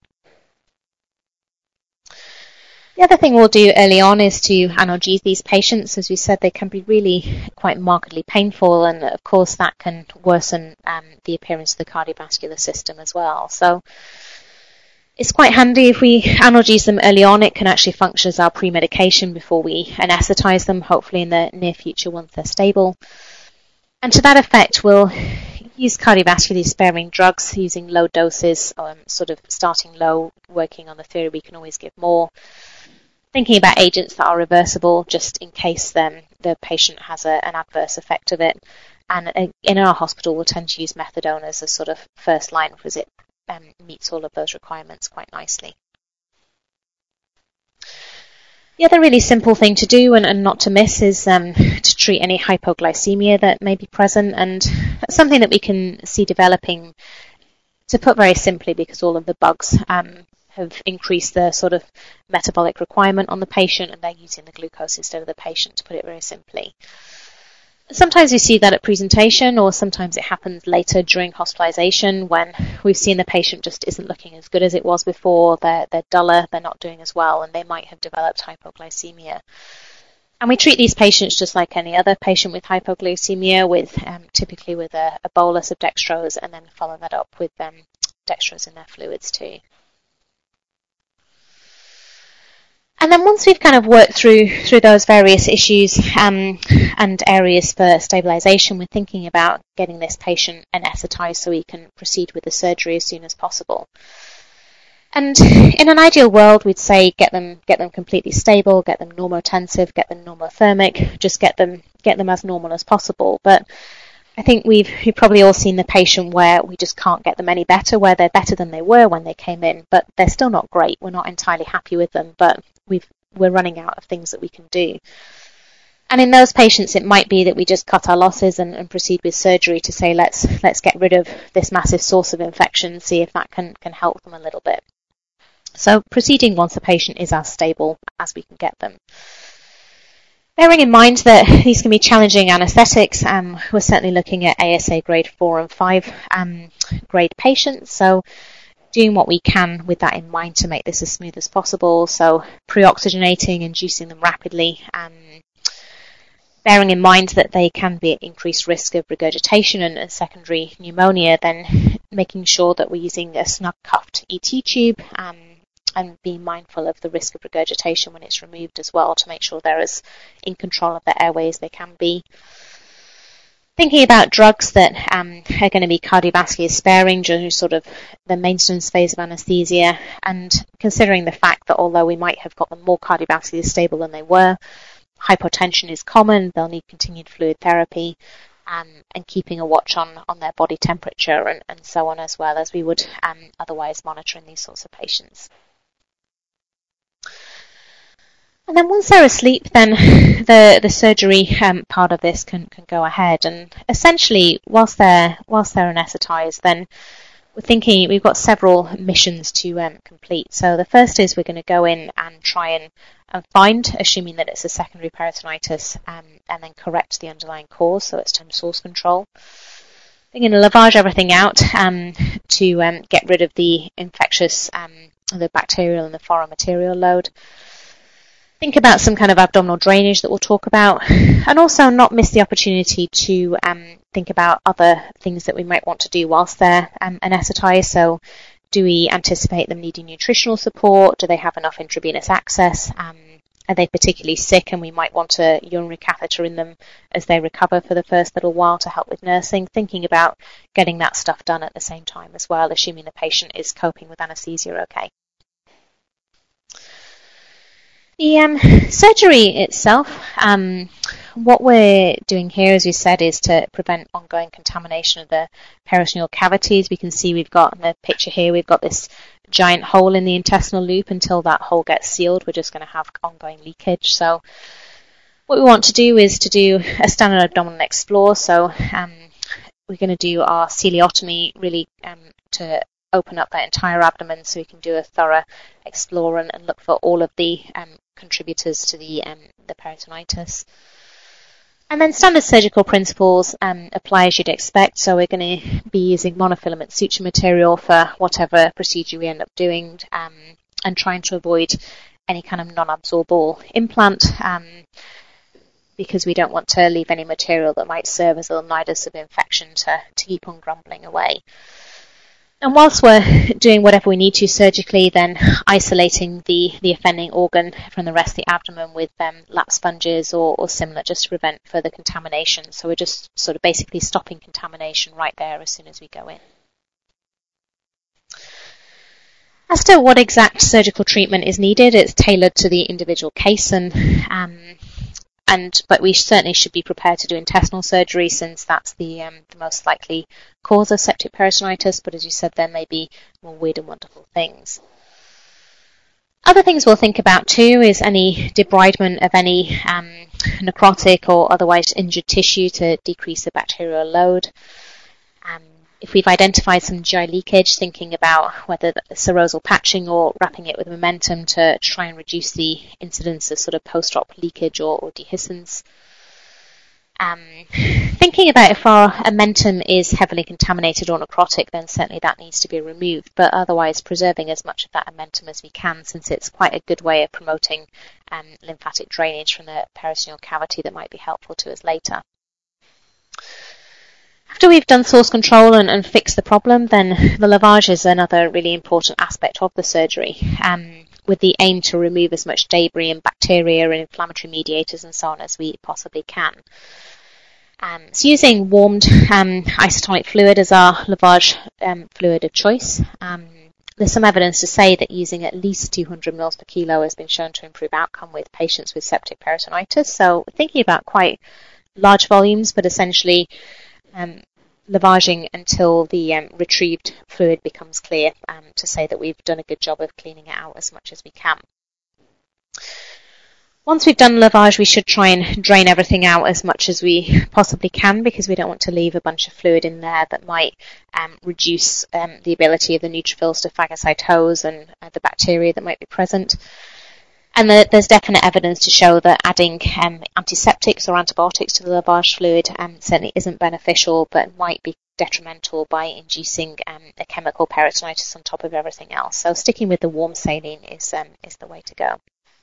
Speaker 2: The other thing we'll do early on is to analgesize these patients. As we said, they can be really quite markedly painful, and of course that can worsen um, the appearance of the cardiovascular system as well. So it's quite handy if we analgesize them early on. It can actually function as our pre-medication before we anesthetize them, hopefully in the near future once they're stable. And to that effect, we'll use cardiovascularly sparing drugs using low doses, um, sort of starting low, working on the theory we can always give more. Thinking about agents that are reversible, just in case um, the patient has a, an adverse effect of it. And uh, in our hospital, we'll tend to use methadone as a sort of first line because it um, meets all of those requirements quite nicely. The other really simple thing to do and, and not to miss is um, to treat any hypoglycemia that may be present, and that's something that we can see developing, to put very simply, because all of the bugs um, have increased the sort of metabolic requirement on the patient, and they're using the glucose instead of the patient, to put it very simply. Sometimes we see that at presentation, or sometimes it happens later during hospitalization when we've seen the patient just isn't looking as good as it was before, they're, they're duller, they're not doing as well, and they might have developed hypoglycemia. And we treat these patients just like any other patient with hypoglycemia, with um, typically with a, a bolus of dextrose, and then follow that up with um, dextrose in their fluids too. And then once we've kind of worked through through those various issues um, and areas for stabilization, we're thinking about getting this patient anesthetized so we can proceed with the surgery as soon as possible. And in an ideal world, we'd say get them get them completely stable, get them normotensive, get them normothermic, just get them get them as normal as possible. But I think we've we've probably all seen the patient where we just can't get them any better, where they're better than they were when they came in, but they're still not great. We're not entirely happy with them, but we've we're running out of things that we can do. And in those patients, it might be that we just cut our losses and, and proceed with surgery to say let's let's get rid of this massive source of infection, see if that can can help them a little bit. So proceeding once the patient is as stable as we can get them. Bearing in mind that these can be challenging anaesthetics, um, we're certainly looking at A S A grade four and five um, grade patients, so doing what we can with that in mind to make this as smooth as possible, so pre-oxygenating, inducing them rapidly, um, bearing in mind that they can be at increased risk of regurgitation and, and secondary pneumonia, then making sure that we're using a snug-cuffed E T tube, um, and being mindful of the risk of regurgitation when it's removed as well to make sure they're as in control of their airways as they can be. Thinking about drugs that um, are going to be cardiovascular sparing during sort of the maintenance phase of anaesthesia, and considering the fact that although we might have got them more cardiovascularly stable than they were, hypotension is common, they'll need continued fluid therapy, um, and keeping a watch on, on their body temperature and, and so on, as well as we would um, otherwise monitor in these sorts of patients. And then once they're asleep, then the, the surgery um, part of this can, can go ahead. And essentially, whilst they're whilst they're anaesthetised, then we're thinking we've got several missions to um, complete. So the first is we're going to go in and try and, and find, assuming that it's a secondary peritonitis, um, and then correct the underlying cause. So it's termed source control. We're going to lavage everything out um, to um, get rid of the infectious, um, the bacterial and the foreign material load. Think about some kind of abdominal drainage that we'll talk about, and also not miss the opportunity to um, think about other things that we might want to do whilst they're um, anaesthetised. So do we anticipate them needing nutritional support? Do they have enough intravenous access? Um, are they particularly sick and we might want a urinary catheter in them as they recover for the first little while to help with nursing? Thinking about getting that stuff done at the same time as well, assuming the patient is coping with anaesthesia okay. The um, surgery itself, um, what we're doing here, as we said, is to prevent ongoing contamination of the peritoneal cavities. We can see we've got in the picture here, we've got this giant hole in the intestinal loop. Until that hole gets sealed, we're just going to have ongoing leakage. So what we want to do is to do a standard abdominal explore. So um, we're going to do our celiotomy really um, to open up that entire abdomen so we can do a thorough explore and, and look for all of the um, contributors to the um, the peritonitis. And then standard surgical principles um, apply as you'd expect. So we're going to be using monofilament suture material for whatever procedure we end up doing, um, and trying to avoid any kind of non-absorbable implant, um, because we don't want to leave any material that might serve as a nidus of infection to, to keep on grumbling away. And whilst we're doing whatever we need to surgically, then isolating the, the offending organ from the rest of the abdomen with um, lap sponges or, or similar, just to prevent further contamination. So we're just sort of basically stopping contamination right there as soon as we go in. As to what exact surgical treatment is needed, it's tailored to the individual case, and um, And, but we certainly should be prepared to do intestinal surgery, since that's the, um, the most likely cause of septic peritonitis. But as you said, there may be more weird and wonderful things. Other things we'll think about too is any debridement of any um, necrotic or otherwise injured tissue to decrease the bacterial load. Um, if we've identified some G I leakage, thinking about whether serosal patching or wrapping it with momentum to try and reduce the incidence of sort of post-op leakage or, or dehiscence. Um, thinking about if our omentum is heavily contaminated or necrotic, then certainly that needs to be removed, but otherwise preserving as much of that omentum as we can, since it's quite a good way of promoting um, lymphatic drainage from the peritoneal cavity that might be helpful to us later. After we've done source control and, and fixed the problem, then the lavage is another really important aspect of the surgery, um, with the aim to remove as much debris and bacteria and inflammatory mediators and so on as we possibly can. Um, so using warmed um, isotonic fluid as our lavage um, fluid of choice. Um, there's some evidence to say that using at least two hundred milliliters per kilo has been shown to improve outcome with patients with septic peritonitis. So thinking about quite large volumes, but essentially um, lavaging until the um, retrieved fluid becomes clear, um, to say that we've done a good job of cleaning it out as much as we can. Once we've done lavage, we should try and drain everything out as much as we possibly can, because we don't want to leave a bunch of fluid in there that might um, reduce um, the ability of the neutrophils to phagocytose and uh, the bacteria that might be present. And the, there's definite evidence to show that adding um, antiseptics or antibiotics to the lavage fluid um, certainly isn't beneficial, but might be detrimental by inducing um, a chemical peritonitis on top of everything else. So sticking with the warm saline is um, is the way to go.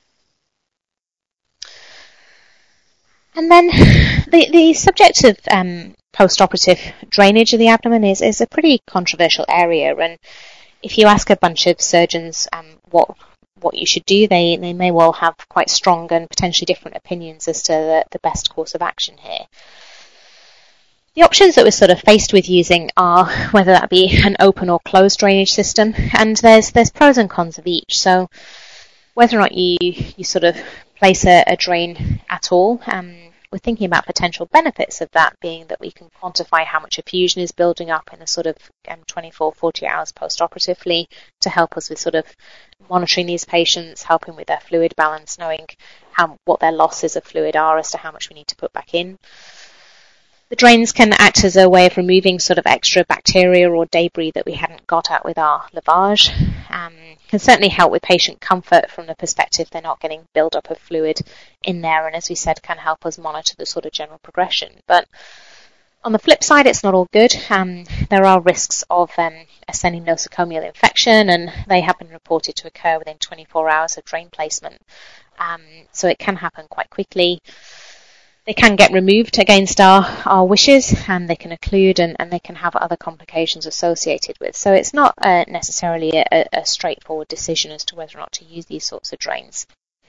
Speaker 2: And then the, the subject of um, post-operative drainage of the abdomen is, is a pretty controversial area, and if you ask a bunch of surgeons um, what what you should do, they, they may well have quite strong and potentially different opinions as to the, the best course of action here. The options that we're sort of faced with using are whether that be an open or closed drainage system, and there's there's pros and cons of each. So whether or not you, you sort of place a, a drain at all, um, we're thinking about potential benefits of that being that we can quantify how much effusion is building up in a sort of um, twenty-four, forty hours post-operatively to help us with sort of monitoring these patients, helping with their fluid balance, knowing how what their losses of fluid are as to how much we need to put back in. The drains can act as a way of removing sort of extra bacteria or debris that we hadn't got at with our lavage. Um, can certainly help with patient comfort from the perspective they're not getting build-up of fluid in there, and as we said, can help us monitor the sort of general progression. But on the flip side, it's not all good. Um, there are risks of um, ascending nosocomial infection, and they have been reported to occur within twenty-four hours of drain placement. Um, so it can happen quite quickly. They can get removed against our, our wishes, and they can occlude, and, and they can have other complications associated with. So it's not uh, necessarily a, a straightforward decision as to whether or not to use these sorts of drains.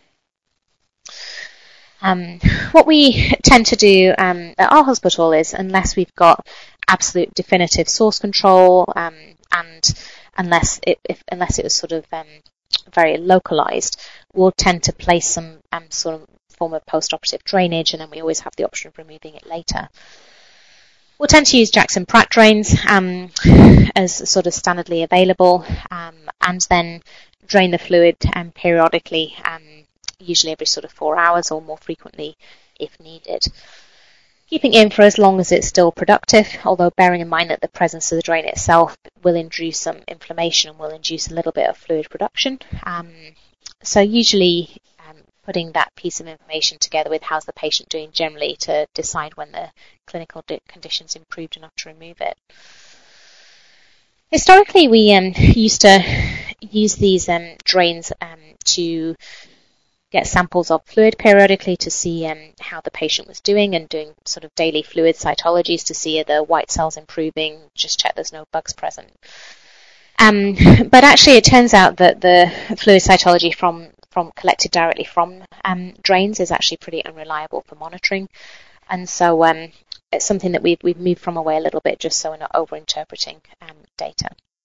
Speaker 2: Um, what we tend to do um, at our hospital is, unless we've got absolute definitive source control, um, and unless it, if, unless it was sort of um, very localized, we'll tend to place some um, sort of form of post-operative drainage, and then we always have the option of removing it later. We'll tend to use Jackson Pratt drains um, as sort of standardly available, um, and then drain the fluid um, periodically, um, usually every sort of four hours or more frequently if needed. Keeping in for as long as it's still productive, although bearing in mind that the presence of the drain itself will induce some inflammation and will induce a little bit of fluid production. Um, so usually um, putting that piece of information together with how's the patient doing generally to decide when the clinical condition's improved enough to remove it. Historically, we um, used to use these um, drains um, to get samples of fluid periodically to see um, how the patient was doing, and doing sort of daily fluid cytologies to see are the white cells improving, just check there's no bugs present. Um, but actually it turns out that the fluid cytology from, from collected directly from um, drains is actually pretty unreliable for monitoring, and so um, it's something that we've, we've moved from away a little bit just so we're not over-interpreting um, data.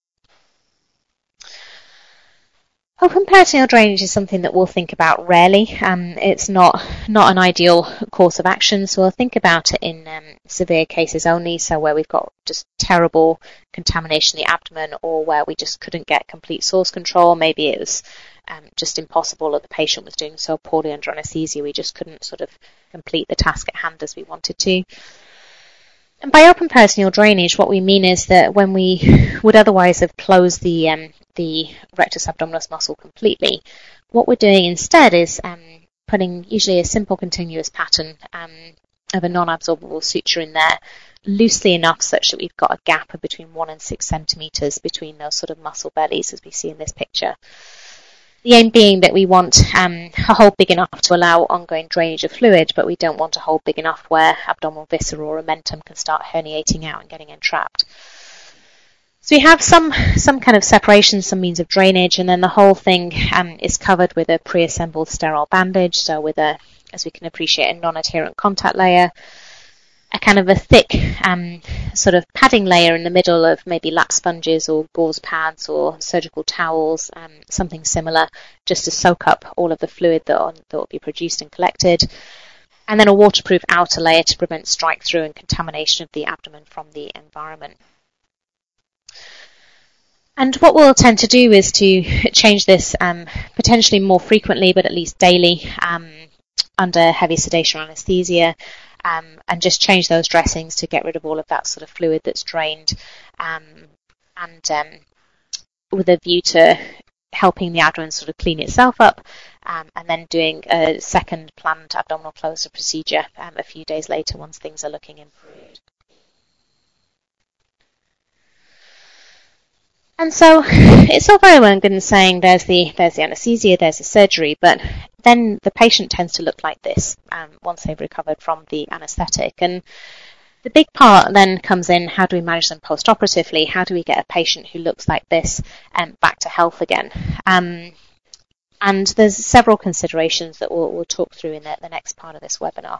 Speaker 2: Open peritoneal drainage is something that we'll think about rarely. Um, it's not not an ideal course of action, so we'll think about it in um, severe cases only, so where we've got just terrible contamination in the abdomen, or where we just couldn't get complete source control. Maybe it was um, just impossible, or the patient was doing so poorly under anaesthesia we just couldn't sort of complete the task at hand as we wanted to. And by open peritoneal drainage, what we mean is that when we would otherwise have closed the um, the rectus abdominis muscle completely, what we're doing instead is um, putting usually a simple continuous pattern um, of a non-absorbable suture in there, loosely enough such that we've got a gap of between one and six centimetres between those sort of muscle bellies as we see in this picture. The aim being that we want um, a hole big enough to allow ongoing drainage of fluid, but we don't want a hole big enough where abdominal viscera or omentum can start herniating out and getting entrapped. So we have some some kind of separation, some means of drainage, and then the whole thing um, is covered with a pre-assembled sterile bandage, so with a, as we can appreciate, a non-adherent contact layer, a kind of a thick um, sort of padding layer in the middle of maybe lap sponges or gauze pads or surgical towels, um, something similar, just to soak up all of the fluid that, that will be produced and collected, and then a waterproof outer layer to prevent strike-through and contamination of the abdomen from the environment. And what we'll tend to do is to change this um, potentially more frequently, but at least daily, um, under heavy sedation or anaesthesia, um, and just change those dressings to get rid of all of that sort of fluid that's drained, um, and um, with a view to helping the abdomen sort of clean itself up, um, and then doing a second planned abdominal closure procedure um, a few days later once things are looking improved. And so it's all very well and good in saying there's the there's the anaesthesia, there's the surgery, but then the patient tends to look like this um, once they've recovered from the anaesthetic. And the big part then comes in, how do we manage them post-operatively? How do we get a patient who looks like this um, back to health again? Um, and there's several considerations that we'll, we'll talk through in the, the next part of this webinar.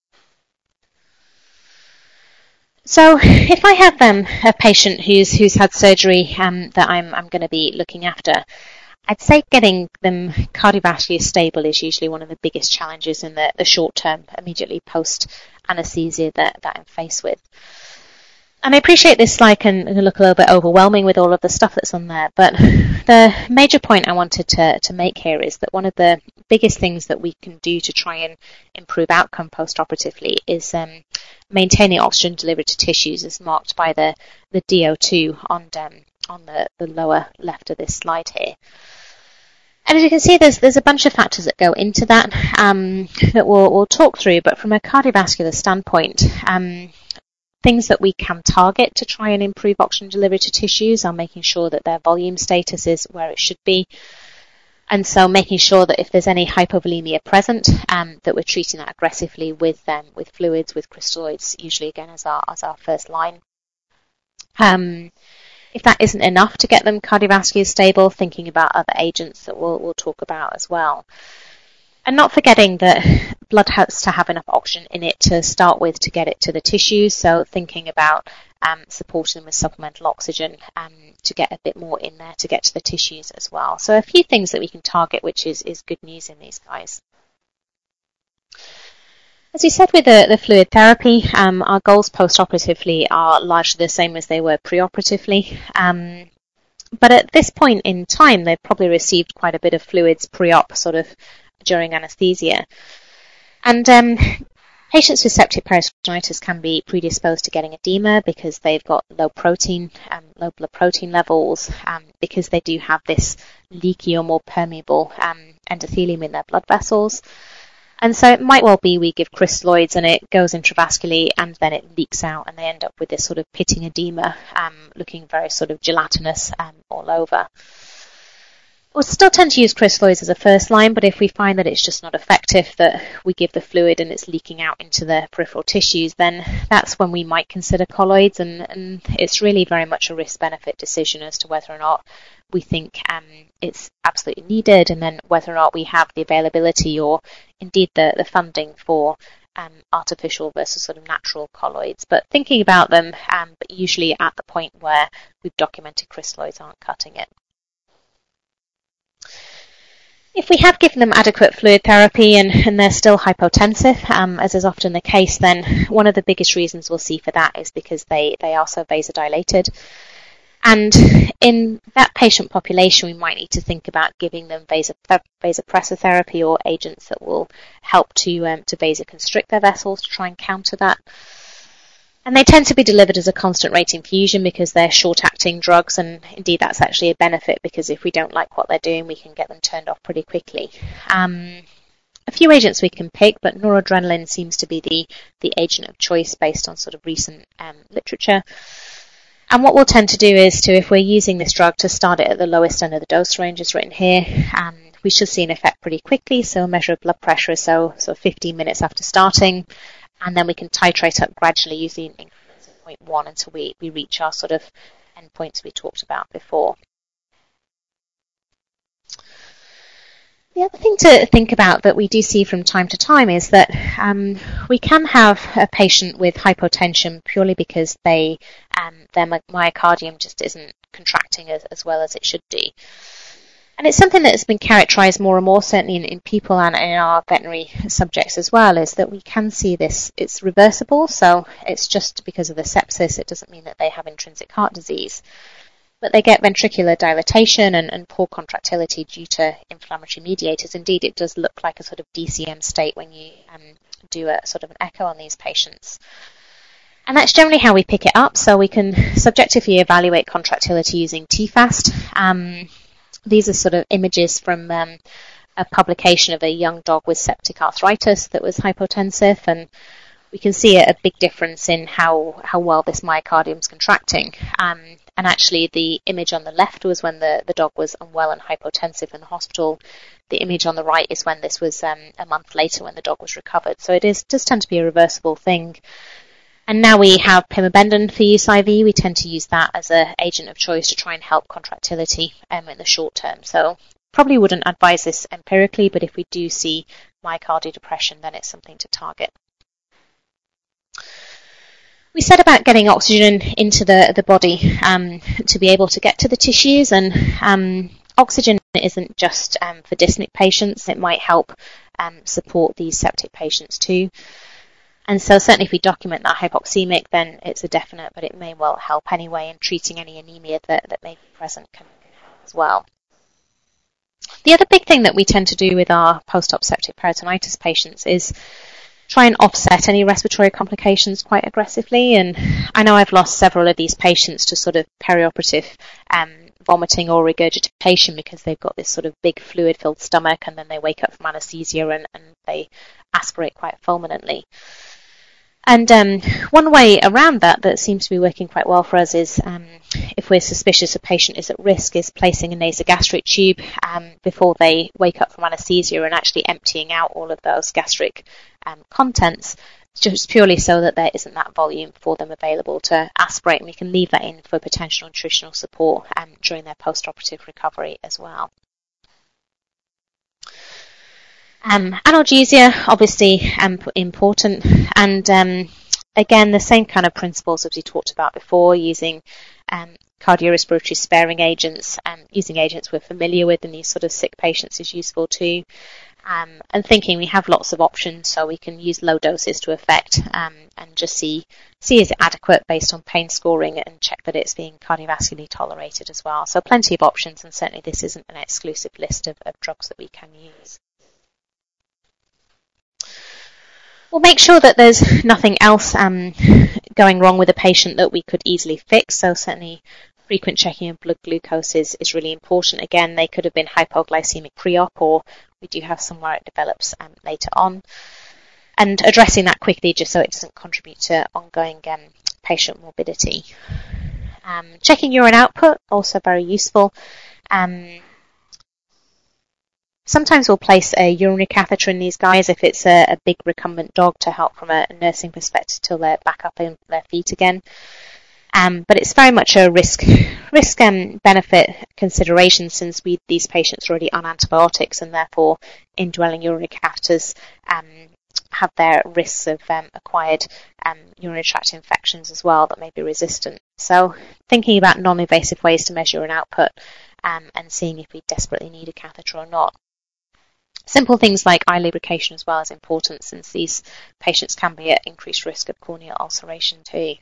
Speaker 2: So if I have um, a patient who's who's had surgery um, that I'm I'm going to be looking after, I'd say getting them cardiovascularly stable is usually one of the biggest challenges in the, the short term, immediately post anaesthesia that, that I'm faced with. And I appreciate this slide can, can look a little bit overwhelming with all of the stuff that's on there, but the major point I wanted to, to make here is that one of the biggest things that we can do to try and improve outcome post-operatively is um, maintaining oxygen delivered to tissues, as marked by the, the D O two on, um, on the, the lower left of this slide here. And as you can see, there's there's a bunch of factors that go into that um, that we'll, we'll talk through, but from a cardiovascular standpoint, um, things that we can target to try and improve oxygen delivery to tissues are making sure that their volume status is where it should be. And so making sure that if there's any hypovolemia present, um, that we're treating that aggressively with um, with fluids, with crystalloids, usually again as our as our first line. Um, if that isn't enough to get them cardiovascularly stable, thinking about other agents that we'll we'll talk about as well. And not forgetting that blood has to have enough oxygen in it to start with to get it to the tissues. So thinking about um, supporting them with supplemental oxygen um, to get a bit more in there to get to the tissues as well. So a few things that we can target, which is, is good news in these guys. As we said with the, the fluid therapy, um, our goals post-operatively are largely the same as they were pre-operatively. Um, but at this point in time, they've probably received quite a bit of fluids pre-op, sort of during anaesthesia. And um, patients with septic peritonitis can be predisposed to getting edema because they've got low protein, um, low blood protein levels, um, because they do have this leaky or more permeable um, endothelium in their blood vessels. And so it might well be we give crystalloids and it goes intravascularly and then it leaks out and they end up with this sort of pitting edema, um, looking very sort of gelatinous um, all over. We'll still tend to use crystalloids as a first line, but if we find that it's just not effective, that we give the fluid and it's leaking out into the peripheral tissues, then that's when we might consider colloids, and, and it's really very much a risk-benefit decision as to whether or not we think um, it's absolutely needed, and then whether or not we have the availability or indeed the, the funding for um, artificial versus sort of natural colloids. But thinking about them, um, but usually at the point where we've documented crystalloids aren't cutting it. If we have given them adequate fluid therapy and, and they're still hypotensive, um, as is often the case, then one of the biggest reasons we'll see for that is because they, they are so vasodilated. And in that patient population, we might need to think about giving them vasop- vasopressor therapy or agents that will help to, um, to vasoconstrict their vessels to try and counter that. And they tend to be delivered as a constant rate infusion because they're short-acting drugs, and indeed that's actually a benefit because if we don't like what they're doing, we can get them turned off pretty quickly. Um, a few agents we can pick, but noradrenaline seems to be the, the agent of choice based on sort of recent um, literature. And what we'll tend to do is to, if we're using this drug, to start it at the lowest end of the dose range as written here. Um, we should see an effect pretty quickly, so a measure of blood pressure so, so fifteen minutes after starting, and then we can titrate up gradually using increments of zero point one until we, we reach our sort of endpoints we talked about before. The other thing to think about that we do see from time to time is that um, we can have a patient with hypotension purely because they um, their myocardium just isn't contracting as, as well as it should do. And it's something that has been characterized more and more, certainly in, in people and in our veterinary subjects as well, is that we can see this, it's reversible, so it's just because of the sepsis, it doesn't mean that they have intrinsic heart disease. But they get ventricular dilatation and, and poor contractility due to inflammatory mediators. Indeed, it does look like a sort of D C M state when you um, do a sort of an echo on these patients. And that's generally how we pick it up. So we can subjectively evaluate contractility using T FAST. Um, these are sort of images from um, a publication of a young dog with septic arthritis that was hypotensive, and we can see a big difference in how, how well this myocardium is contracting. Um, and actually the image on the left was when the, the dog was unwell and hypotensive in the hospital. The image on the right is when this was um, a month later when the dog was recovered. So it is does tend to be a reversible thing. And now we have pimobendan for use I V. We tend to use that as an agent of choice to try and help contractility um, in the short term. So probably wouldn't advise this empirically, but if we do see myocardial depression, then it's something to target. We said about getting oxygen into the, the body um, to be able to get to the tissues, and um, oxygen isn't just um, for dyspneic patients. It might help um, support these septic patients too. And so certainly if we document that hypoxemic, then it's a definite, but it may well help anyway, and treating any anemia that, that may be present can, can help as well. The other big thing that we tend to do with our post-op septic peritonitis patients is try and offset any respiratory complications quite aggressively. And I know I've lost several of these patients to sort of perioperative um, vomiting or regurgitation because they've got this sort of big fluid-filled stomach, and then they wake up from anesthesia and, and they aspirate quite fulminantly. And um, one way around that that seems to be working quite well for us is um, if we're suspicious a patient is at risk, is placing a nasogastric tube um, before they wake up from anesthesia and actually emptying out all of those gastric um, contents, just purely so that there isn't that volume for them available to aspirate, and we can leave that in for potential nutritional support um, during their post-operative recovery as well. Um, analgesia, obviously um, important, and um, again, the same kind of principles as we talked about before, using um, cardiorespiratory sparing agents, um, using agents we're familiar with in these sort of sick patients is useful too, um, and thinking we have lots of options, so we can use low doses to effect um, and just see, see is it adequate based on pain scoring, and check that it's being cardiovascularly tolerated as well. So plenty of options, and certainly this isn't an exclusive list of, of drugs that we can use. We'll make sure that there's nothing else um, going wrong with a patient that we could easily fix. So certainly frequent checking of blood glucose is, is really important. Again, they could have been hypoglycemic pre-op, or we do have some where it develops um, later on. And addressing that quickly just so it doesn't contribute to ongoing um, patient morbidity. Um, checking urine output, also very useful. Um, Sometimes we'll place a urinary catheter in these guys if it's a, a big recumbent dog to help from a nursing perspective till they're back up on their feet again. Um, but it's very much a risk risk um, benefit consideration, since we these patients are already on antibiotics, and therefore indwelling urinary catheters um, have their risks of um, acquired um, urinary tract infections as well that may be resistant. So thinking about non-invasive ways to measure an output um, and seeing if we desperately need a catheter or not. Simple things like eye lubrication as well is important, since these patients can be at increased risk of corneal ulceration too.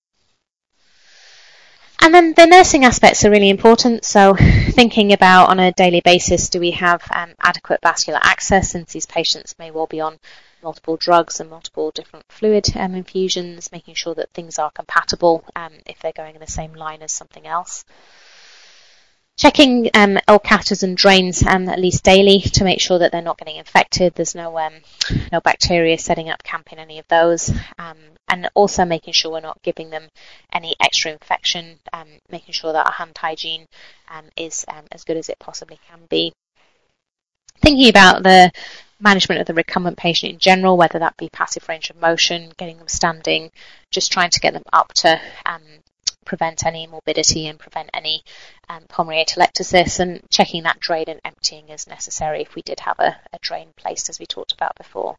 Speaker 2: And then the nursing aspects are really important. So thinking about on a daily basis, do we have um, adequate vascular access, since these patients may well be on multiple drugs and multiple different fluid um, infusions, making sure that things are compatible um, if they're going in the same line as something else. Checking um, L catheters and drains um, at least daily to make sure that they're not getting infected. There's no um, no bacteria setting up camp in any of those. Um, and also making sure we're not giving them any extra infection, um, making sure that our hand hygiene um, is um, as good as it possibly can be. Thinking about the management of the recumbent patient in general, whether that be passive range of motion, getting them standing, just trying to get them up to um, prevent any morbidity and prevent any um, pulmonary atelectasis, and checking that drain and emptying as necessary if we did have a, a drain placed, as we talked about before.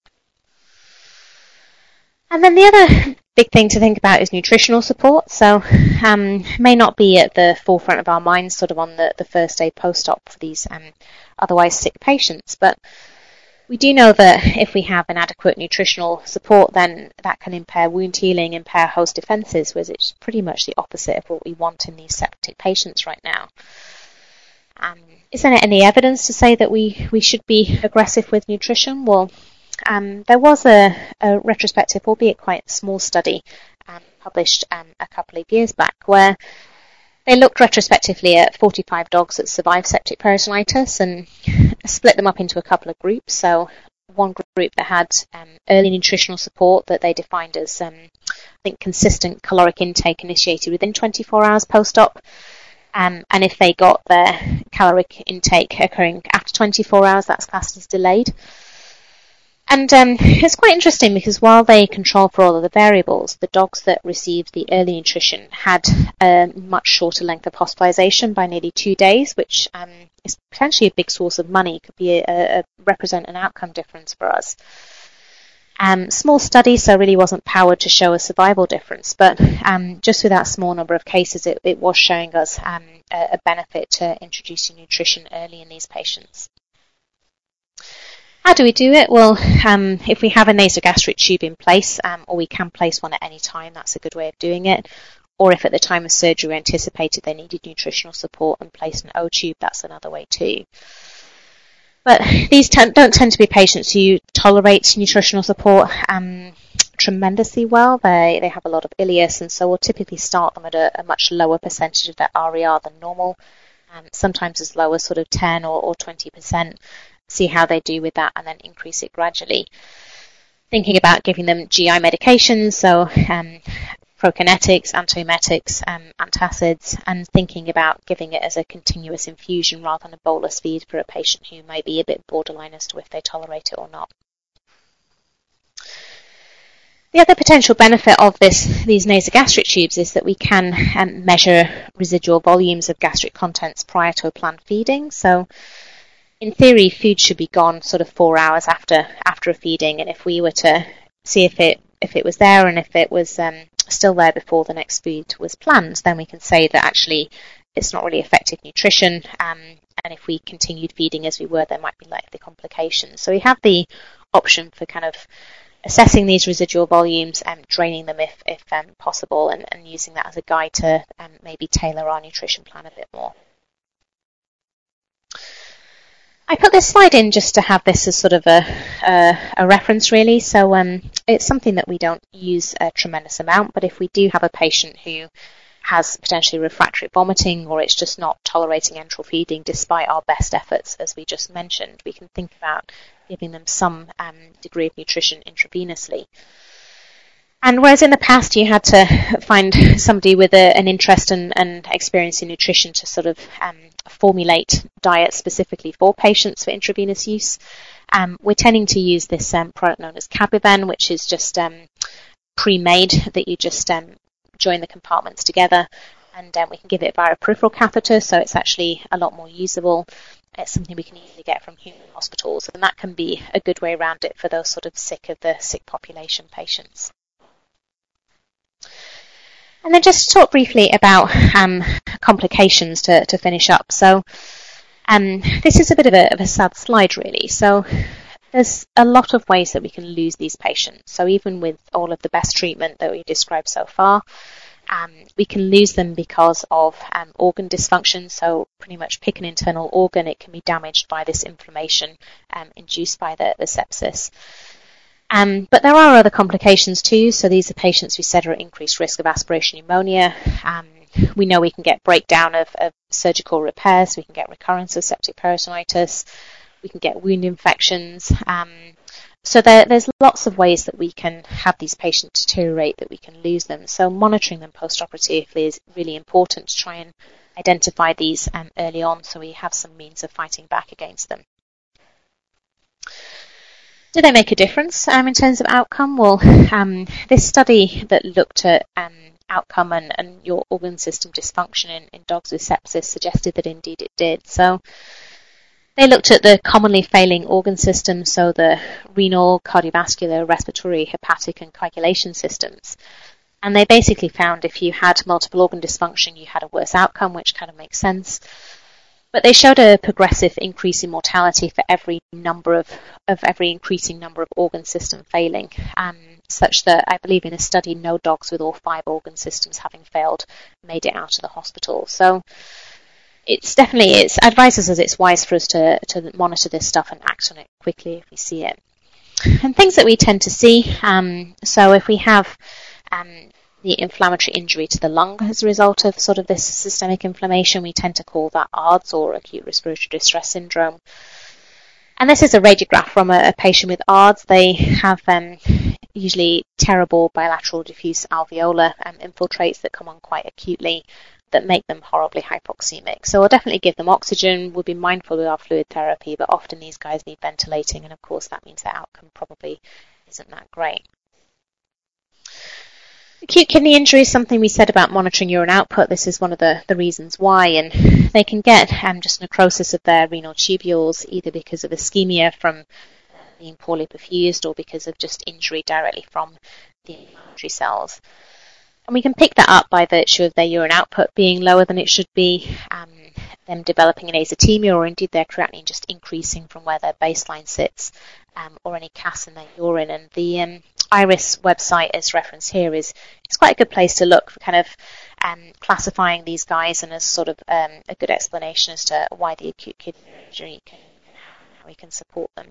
Speaker 2: And then the other big thing to think about is nutritional support. So um, may not be at the forefront of our minds sort of on the, the first day post-op for these um, otherwise sick patients, but we do know that if we have inadequate nutritional support, then that can impair wound healing, impair host defences, whereas it's pretty much the opposite of what we want in these septic patients right now. Um, is there any evidence to say that we, we should be aggressive with nutrition? Well, um, there was a, a retrospective, albeit quite small study, um, published um, a couple of years back, where they looked retrospectively at forty-five dogs that survived septic peritonitis and split them up into a couple of groups. So one group that had um, early nutritional support that they defined as, um, I think, consistent caloric intake initiated within twenty-four hours post-op. Um, and if they got their caloric intake occurring after twenty-four hours, that's classed as delayed. And um, it's quite interesting because while they control for all of the variables, the dogs that received the early nutrition had a much shorter length of hospitalization by nearly two days, which um, is potentially a big source of money, could be a, a represent an outcome difference for us. Um, small study, so really wasn't powered to show a survival difference, but um, just with that small number of cases, it, it was showing us um, a, a benefit to introducing nutrition early in these patients. How do we do it? Well, um, if we have a nasogastric tube in place, um, or we can place one at any time, that's a good way of doing it. Or if at the time of surgery we anticipated they needed nutritional support and placed an O-tube, that's another way too. But these t- don't tend to be patients who tolerate nutritional support um, tremendously well. They they have a lot of ileus, and so we'll typically start them at a, a much lower percentage of their R E R than normal, um, sometimes as low as sort of ten or, or twenty percent. See how they do with that and then increase it gradually. Thinking about giving them G I medications, so um, prokinetics, antiemetics, um, antacids, and thinking about giving it as a continuous infusion rather than a bolus feed for a patient who may be a bit borderline as to if they tolerate it or not. The other potential benefit of this, these nasogastric tubes is that we can um, measure residual volumes of gastric contents prior to a planned feeding. So in theory, food should be gone sort of four hours after after a feeding, and if we were to see if it if it was there and if it was um, still there before the next feed was planned, then we can say that actually it's not really effective nutrition, um, and if we continued feeding as we were, there might be likely complications. So we have the option for kind of assessing these residual volumes and draining them if, if um, possible, and, and using that as a guide to um, maybe tailor our nutrition plan a bit more. I put this slide in just to have this as sort of a, a, a reference, really. So um, it's something that we don't use a tremendous amount, but if we do have a patient who has potentially refractory vomiting, or it's just not tolerating enteral feeding despite our best efforts, as we just mentioned, we can think about giving them some um, degree of nutrition intravenously. And whereas in the past you had to find somebody with a, an interest and, and experience in nutrition to sort of um, formulate diets specifically for patients for intravenous use, um, we're tending to use this um, product known as Cabiven, which is just um, pre-made, that you just um, join the compartments together, and um, we can give it via a peripheral catheter, so it's actually a lot more usable. It's something we can easily get from human hospitals, and that can be a good way around it for those sort of sick of the sick population patients. And then just to talk briefly about um, complications to, to finish up. So um, this is a bit of a, of a sad slide, really. So there's a lot of ways that we can lose these patients. So even with all of the best treatment that we've described so far, um, we can lose them because of um, organ dysfunction. So pretty much pick an internal organ, it can be damaged by this inflammation um, induced by the, the sepsis. Um, but there are other complications too. So these are patients we said are at increased risk of aspiration pneumonia. Um, we know we can get breakdown of, of surgical repairs, we can get recurrence of septic peritonitis, we can get wound infections. Um, so there, there's lots of ways that we can have these patients deteriorate, that we can lose them. So monitoring them post-operatively is really important to try and identify these um, early on, so we have some means of fighting back against them. Do they make a difference um, in terms of outcome? Well, um, this study that looked at um, outcome and, and your organ system dysfunction in, in dogs with sepsis suggested that indeed it did. So they looked at the commonly failing organ systems, so the renal, cardiovascular, respiratory, hepatic and coagulation systems. And they basically found if you had multiple organ dysfunction, you had a worse outcome, which kind of makes sense. But they showed a progressive increase in mortality for every number of, of every increasing number of organ system failing, um, such that I believe in a study, no dogs with all five organ systems having failed made it out of the hospital. So it's definitely, it's advises us it's wise for us to, to monitor this stuff and act on it quickly if we see it. And things that we tend to see, um, so if we have um, the inflammatory injury to the lung as a result of sort of this systemic inflammation, we tend to call that A R D S, or acute respiratory distress syndrome. And this is a radiograph from a, a patient with A R D S. They have um, usually terrible bilateral diffuse alveolar um, infiltrates that come on quite acutely that make them horribly hypoxemic. So we'll definitely give them oxygen. We'll be mindful of our fluid therapy, but often these guys need ventilating, and of course that means their outcome probably isn't that great. Acute kidney injury is something we said about monitoring urine output. This is one of the, the reasons why, and they can get um, just necrosis of their renal tubules, either because of ischemia from being poorly perfused or because of just injury directly from the inflammatory cells. And we can pick that up by virtue of their urine output being lower than it should be, um, them developing an azotemia, or indeed their creatinine just increasing from where their baseline sits, um, or any C A S in their urine. And the um, IRIS website, as referenced here, is it's quite a good place to look for kind of um, classifying these guys, and as sort of um, a good explanation as to why the acute kidney injury can, how we can support them.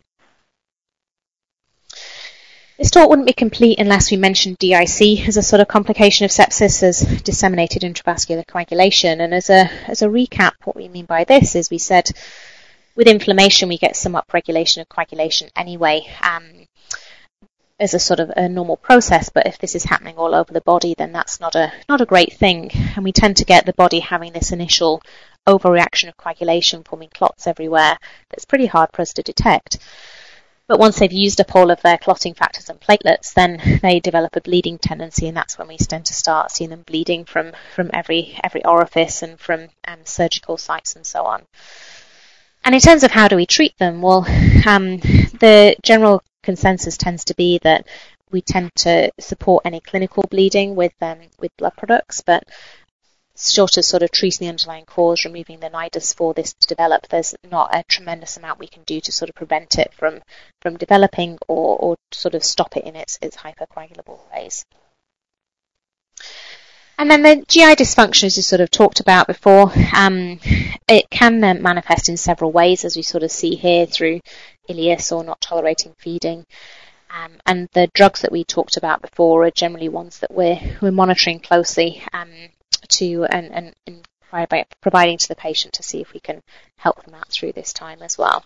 Speaker 2: This talk wouldn't be complete unless we mentioned D I C as a sort of complication of sepsis, as disseminated intravascular coagulation. And as a as a recap, what we mean by this is we said with inflammation we get some upregulation of coagulation anyway, um, as a sort of a normal process. But if this is happening all over the body, then that's not a not a great thing. And we tend to get the body having this initial overreaction of coagulation, forming clots everywhere. That's pretty hard for us to detect. But once they've used up all of their clotting factors and platelets, then they develop a bleeding tendency, and that's when we tend to start seeing them bleeding from, from every every orifice and from um, surgical sites and so on. And in terms of how do we treat them, well, um, the general consensus tends to be that we tend to support any clinical bleeding with um, with blood products, but short of sort of treating the underlying cause, removing the nidus for this to develop, there's not a tremendous amount we can do to sort of prevent it from, from developing or, or sort of stop it in its, its hypercoagulable phase. And then the G I dysfunction, as we sort of talked about before, um, it can uh, manifest in several ways, as we sort of see here, through ileus or not tolerating feeding. Um, and the drugs that we talked about before are generally ones that we're, we're monitoring closely um, to and, and, and by providing to the patient to see if we can help them out through this time as well.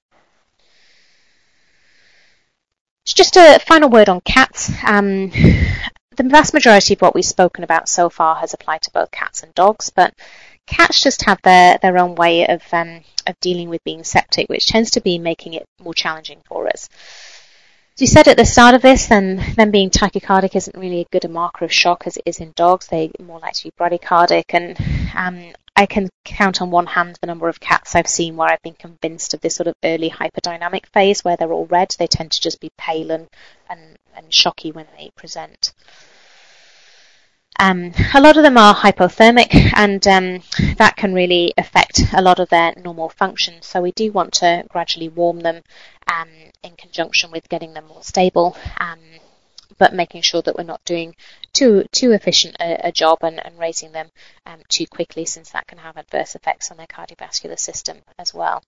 Speaker 2: Just a final word on cats. Um, the vast majority of what we've spoken about so far has applied to both cats and dogs, but cats just have their, their own way of um, of dealing with being septic, which tends to be making it more challenging for us. As we said at the start of this, then them being tachycardic isn't really a good a marker of shock as it is in dogs. They're more likely to be bradycardic, and um, I can count on one hand the number of cats I've seen where I've been convinced of this sort of early hyperdynamic phase where they're all red. They tend to just be pale and, and, and shocky when they present. Um, a lot of them are hypothermic, and um, that can really affect a lot of their normal function. So we do want to gradually warm them um, in conjunction with getting them more stable, um, but making sure that we're not doing too too efficient a, a job and, and raising them um, too quickly, since that can have adverse effects on their cardiovascular system as well.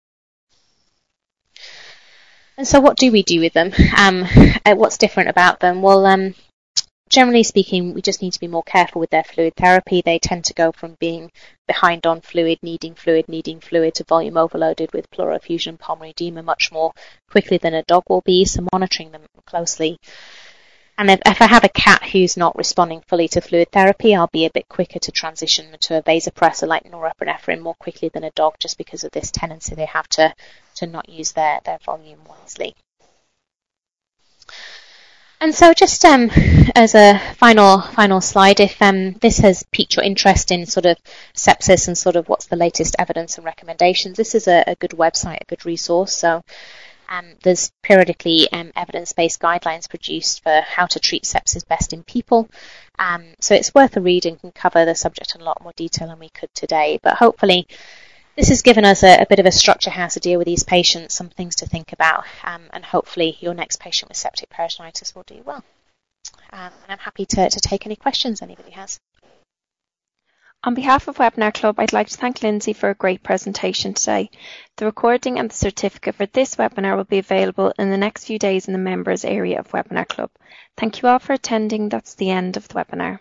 Speaker 2: And so what do we do with them? Um, what's different about them? Well, um, generally speaking, we just need to be more careful with their fluid therapy. They tend to go from being behind on fluid, needing fluid, needing fluid, to volume overloaded with pleural effusion and pulmonary edema much more quickly than a dog will be, so monitoring them closely. And if, if I have a cat who's not responding fully to fluid therapy, I'll be a bit quicker to transition them to a vasopressor like norepinephrine more quickly than a dog, just because of this tendency they have to, to not use their, their volume wisely. And so just um, as a final final slide, if um, this has piqued your interest in sort of sepsis and sort of what's the latest evidence and recommendations, this is a, a good website, a good resource. So um, there's periodically um, evidence-based guidelines produced for how to treat sepsis best in people. Um, so it's worth a read and can cover the subject in a lot more detail than we could today. But hopefully this has given us a, a bit of a structure how to deal with these patients, some things to think about, um, and hopefully your next patient with septic peritonitis will do well. Um, and I'm happy to, to take any questions anybody has.
Speaker 1: On behalf of Webinar Club, I'd like to thank Lindsay for a great presentation today. The recording and the certificate for this webinar will be available in the next few days in the members area of Webinar Club. Thank you all for attending. That's the end of the webinar.